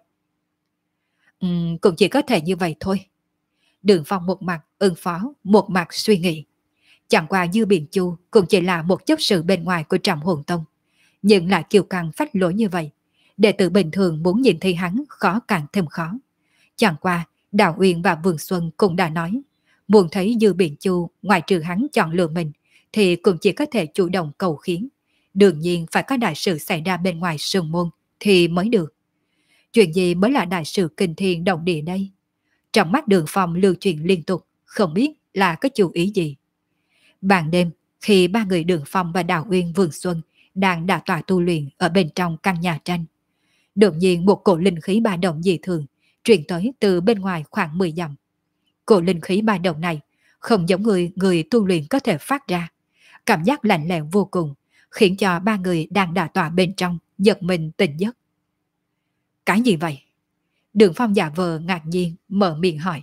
Uhm, cũng chỉ có thể như vậy thôi. Đường Phong một mặt ưng phó, một mặt suy nghĩ. Chẳng qua Dư Biện Chu cũng chỉ là một chấp sự bên ngoài của Trạm Hồn Tông, nhưng lại kiêu căng phách lối như vậy. Đệ tử bình thường muốn nhìn thấy hắn khó càng thêm khó. Chẳng qua Đào Uyên và Vương Xuân cũng đã nói, muốn thấy Dư Biện Chu ngoài trừ hắn chọn lựa mình thì cũng chỉ có thể chủ động cầu khiến. Đương nhiên phải có đại sự xảy ra bên ngoài sương môn thì mới được. Chuyện gì mới là đại sự kinh thiên động địa đây? Trong mắt Đường Phong lưu truyền liên tục, không biết là có chủ ý gì. Ban đêm, khi ba người Đường Phong và Đào Uyên Vương Xuân đang đả tọa tu luyện ở bên trong căn nhà tranh, đột nhiên một cổ linh khí ba động dị thường truyền tới từ bên ngoài khoảng mười dặm. Cổ linh khí ba động này không giống người người tu luyện có thể phát ra, cảm giác lạnh lẽo vô cùng, khiến cho ba người đang đả tọa bên trong giật mình tỉnh giấc. Cái gì vậy? Đường Phong giả vờ ngạc nhiên mở miệng hỏi.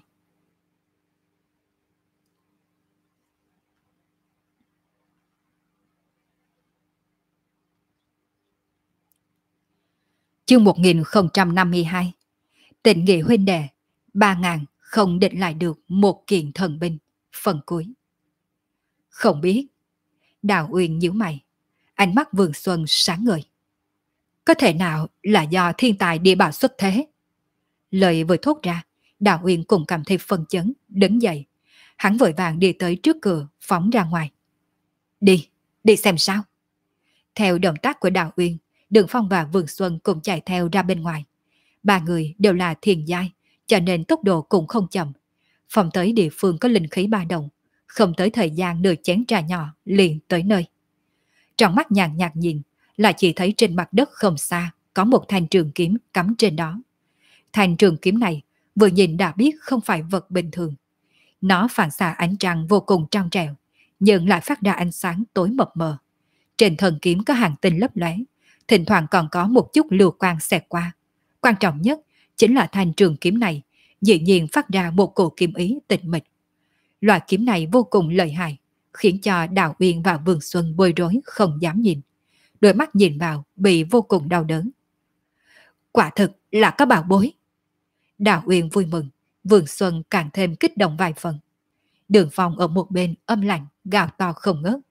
Chương một nghìn không trăm năm mươi hai. Tình nghĩa huynh đệ, ba ngàn không định lại được một kiện thần binh. Phần cuối. Không biết. Đào Uyên nhíu mày, ánh mắt Vương Xuân sáng ngời. Có thể nào là do thiên tài địa bảo xuất thế? Lời vừa thốt ra, Đào Uyên cũng cảm thấy phân chấn, đứng dậy. Hắn vội vàng đi tới trước cửa, phóng ra ngoài. Đi, đi xem sao. Theo động tác của Đào Uyên, Đường Phong và Vương Xuân cùng chạy theo ra bên ngoài. Ba người đều là thiền giai, cho nên tốc độ cũng không chậm. Phòng tới địa phương có linh khí ba động, không tới thời gian nửa chén trà nhỏ liền tới nơi. Trong mắt nhàn nhạt nhìn, là chỉ thấy trên mặt đất không xa có một thanh trường kiếm cắm trên đó. Thanh trường kiếm này vừa nhìn đã biết không phải vật bình thường. Nó phản xạ ánh trăng vô cùng trong trẻo, nhưng lại phát ra ánh sáng tối mập mờ. Trên thân kiếm có hàng tinh lấp lóe, thỉnh thoảng còn có một chút lưu quang xẹt qua. Quan trọng nhất chính là thanh trường kiếm này dĩ nhiên phát ra một cổ kiếm ý tịch mịch. Loại kiếm này vô cùng lợi hại, khiến cho Đào Uyên và Vương Xuân bối rối không dám nhìn. Đôi mắt nhìn vào bị vô cùng đau đớn. Quả thực là có bảo bối. Đào Uyên vui mừng, Vương Xuân càng thêm kích động vài phần. Đường Phong ở một bên âm lạnh, gào to không ngớt.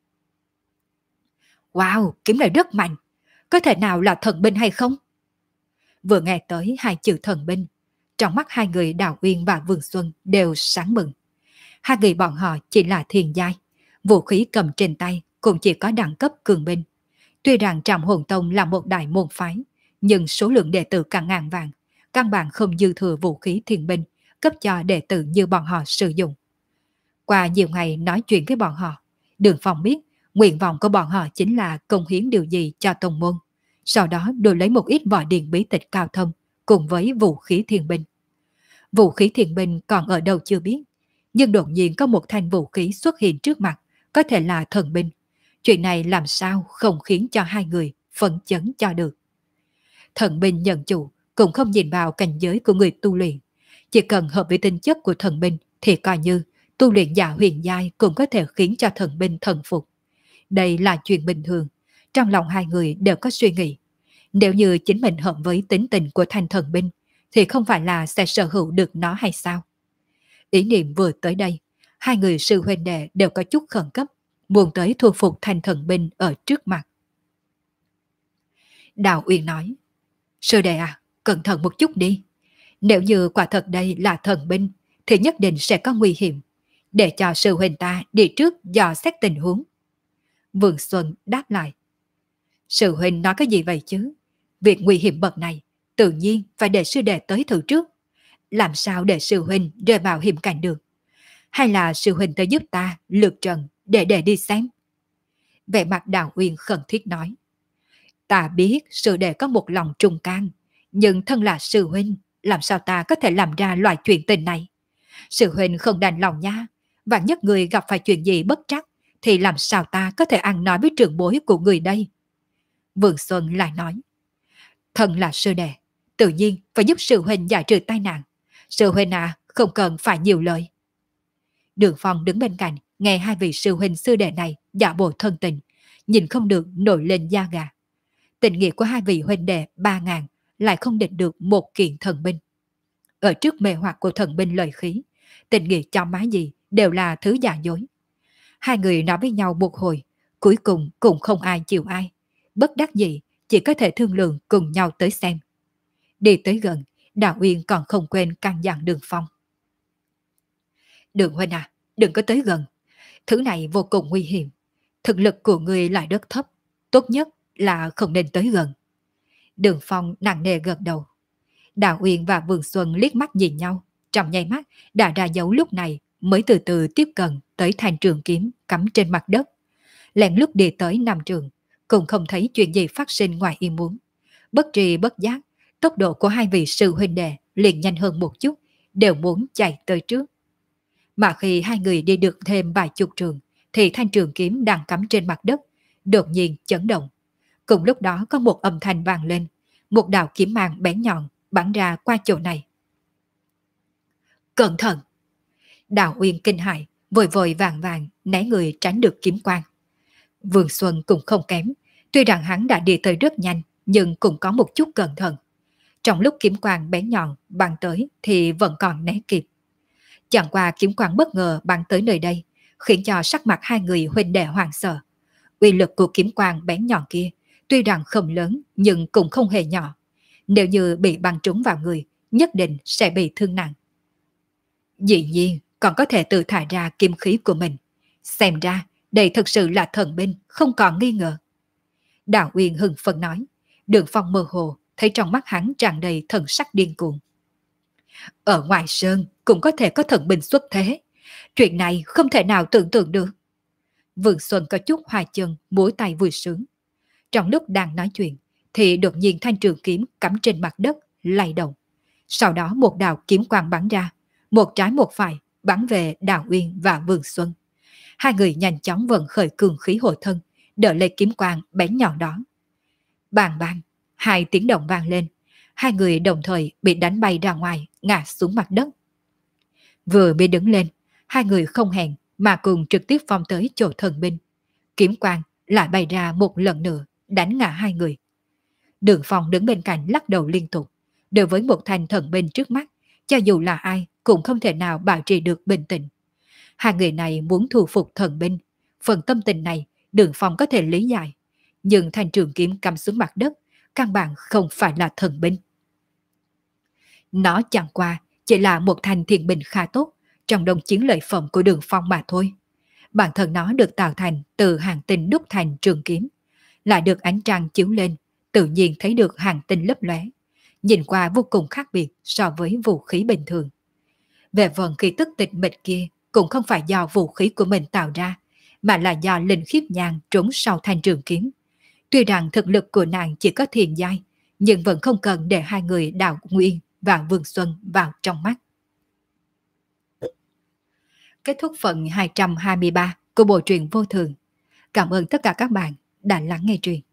Wow, kiếm này rất mạnh. Có thể nào là thần binh hay không? Vừa nghe tới hai chữ thần binh, trong mắt hai người Đào Uyên và Vương Xuân đều sáng mừng. Hai người bọn họ chỉ là thiền giai, vũ khí cầm trên tay cũng chỉ có đẳng cấp cường binh. Tuy rằng Trạm Hồn Tông là một đại môn phái, nhưng số lượng đệ tử càng ngàn vàng, căn bản không dư thừa vũ khí thiền binh cấp cho đệ tử như bọn họ sử dụng. Qua nhiều ngày nói chuyện với bọn họ, Đường Phong biết nguyện vọng của bọn họ chính là cống hiến điều gì cho tông môn, sau đó đổi lấy một ít vỏ điền bí tịch cao thâm cùng với vũ khí thiên binh. Vũ khí thiên binh còn ở đâu chưa biết, nhưng đột nhiên có một thanh vũ khí xuất hiện trước mặt, có thể là thần binh. Chuyện này làm sao không khiến cho hai người phấn chấn cho được. Thần binh nhận chủ cũng không nhìn vào cảnh giới của người tu luyện. Chỉ cần hợp với tính chất của thần binh thì coi như tu luyện giả huyền giai cũng có thể khiến cho thần binh thần phục. Đây là chuyện bình thường. Trong lòng hai người đều có suy nghĩ. Nếu như chính mình hợp với tính tình của thanh thần binh thì không phải là sẽ sở hữu được nó hay sao? Ý niệm vừa tới đây, hai người sư huynh đệ đều có chút khẩn cấp, muốn tới thu phục thanh thần binh ở trước mặt. Đào Uyên nói, sư đệ à, cẩn thận một chút đi. Nếu như quả thật đây là thần binh thì nhất định sẽ có nguy hiểm. Để cho sư huynh ta đi trước dò xét tình huống. Vương Xuân đáp lại, sư huynh nói cái gì vậy chứ? Việc nguy hiểm bậc này tự nhiên phải để sư đệ tới thử trước. Làm sao để sư huynh rơi vào hiểm cảnh được? Hay là sư huynh tới giúp ta lượt trận để để đi xem? Vẻ mặt Đào Uyên khẩn thiết nói, ta biết sư đệ có một lòng trung can, nhưng thân là sư huynh, làm sao ta có thể làm ra loại chuyện tình này? Sư huynh không đành lòng nha, vạn nhất người gặp phải chuyện gì bất trắc thì làm sao ta có thể ăn nói với trưởng bối của người đây? Vương Xuân lại nói, thân là sư đệ, tự nhiên phải giúp sư huynh giải trừ tai nạn. Sư huynh à, không cần phải nhiều lời. Đường Phong đứng bên cạnh, nghe hai vị sư huynh sư đệ này giả bộ thân tình, nhìn không được nổi lên da gà. Tình nghĩa của hai vị huynh đệ ba ngàn lại không địch được một kiện thần binh. Ở trước mê hoặc của thần binh lời khí, tình nghĩa cho má gì đều là thứ giả dối. Hai người nói với nhau một hồi, cuối cùng cũng không ai chịu ai. Bất đắc dĩ, chỉ có thể thương lượng cùng nhau tới xem. Đi tới gần, Đào Uyên còn không quên căn dặn Đường Phong. Đường huynh à, đừng có tới gần. Thứ này vô cùng nguy hiểm. Thực lực của người lại rất thấp. Tốt nhất là không nên tới gần. Đường Phong nặng nề gật đầu. Đào Uyên và Vương Xuân liếc mắt nhìn nhau. Trong nháy mắt đã ra dấu lúc này mới từ từ tiếp cận tới thanh trường kiếm cắm trên mặt đất. Lén lút đi tới năm trường, cũng không thấy chuyện gì phát sinh ngoài ý muốn. Bất tri bất giác, tốc độ của hai vị sư huynh đệ liền nhanh hơn một chút, đều muốn chạy tới trước. Mà khi hai người đi được thêm vài chục trường, thì thanh trường kiếm đang cắm trên mặt đất, đột nhiên chấn động. Cùng lúc đó có một âm thanh vang lên, một đạo kiếm mang bén nhọn bắn ra qua chỗ này. Cẩn thận! Đào Uyên kinh hãi, vội vội vàng vàng né người tránh được kiếm quang. Vương Xuân cũng không kém, tuy rằng hắn đã đi tới rất nhanh, nhưng cũng có một chút cẩn thận. Trong lúc kiếm quang bén nhọn bắn tới thì vẫn còn né kịp. Chẳng qua kiếm quang bất ngờ bắn tới nơi đây, khiến cho sắc mặt hai người huynh đệ hoảng sợ. Uy lực của kiếm quang bén nhọn kia tuy rằng không lớn nhưng cũng không hề nhỏ. Nếu như bị bắn trúng vào người, nhất định sẽ bị thương nặng. Dĩ nhiên còn có thể tự thải ra kiếm khí của mình. Xem ra đây thực sự là thần binh, không còn nghi ngờ. Đào Uyên hưng phấn nói. Đường Phong mơ hồ thấy trong mắt hắn tràn đầy thần sắc điên cuồng. Ở ngoài sơn cũng có thể có thần binh xuất thế. Chuyện này không thể nào tưởng tượng được. Vương Xuân có chút hoài chân, múa tay vui sướng. Trong lúc đang nói chuyện thì đột nhiên thanh trường kiếm cắm trên mặt đất lay động. Sau đó một đạo kiếm quang bắn ra, một trái một phải bắn về Đào Uyên và Vương Xuân. Hai người nhanh chóng vận khởi cường khí hộ thân, đỡ lấy kiếm quang bén nhọn đó. Bang bang, hai tiếng động vang lên, hai người đồng thời bị đánh bay ra ngoài, ngã xuống mặt đất. Vừa mới đứng lên, hai người không hẹn mà cùng trực tiếp phong tới chỗ thần binh. Kiếm quang lại bay ra một lần nữa, đánh ngã hai người. Đường Phong đứng bên cạnh lắc đầu liên tục. Đối với một thanh thần binh trước mắt, cho dù là ai cũng không thể nào bảo trì được bình tĩnh. Hai người này muốn thu phục thần binh, phần tâm tình này Đường Phong có thể lý giải. Nhưng thanh trường kiếm cắm xuống mặt đất, căn bản không phải là thần binh. Nó chẳng qua chỉ là một thanh thiền binh khá tốt trong đồng chiến lợi phẩm của Đường Phong mà thôi. Bản thân nó được tạo thành từ hàng tinh đúc thành trường kiếm, lại được ánh trăng chiếu lên, tự nhiên thấy được hàng tinh lấp lóe, nhìn qua vô cùng khác biệt so với vũ khí bình thường. Về phần khí tức tịch mịch kia cũng không phải do vũ khí của mình tạo ra, mà là do linh khiếp nhàn trốn sau thanh trường kiếm. Tuy rằng thực lực của nàng chỉ có thiền giai, nhưng vẫn không cần để hai người Đào Nguyên và Vương Xuân vào trong mắt. Kết thúc phần hai trăm hai mươi ba của bộ truyện Vô Thường. Cảm ơn tất cả các bạn đã lắng nghe truyện.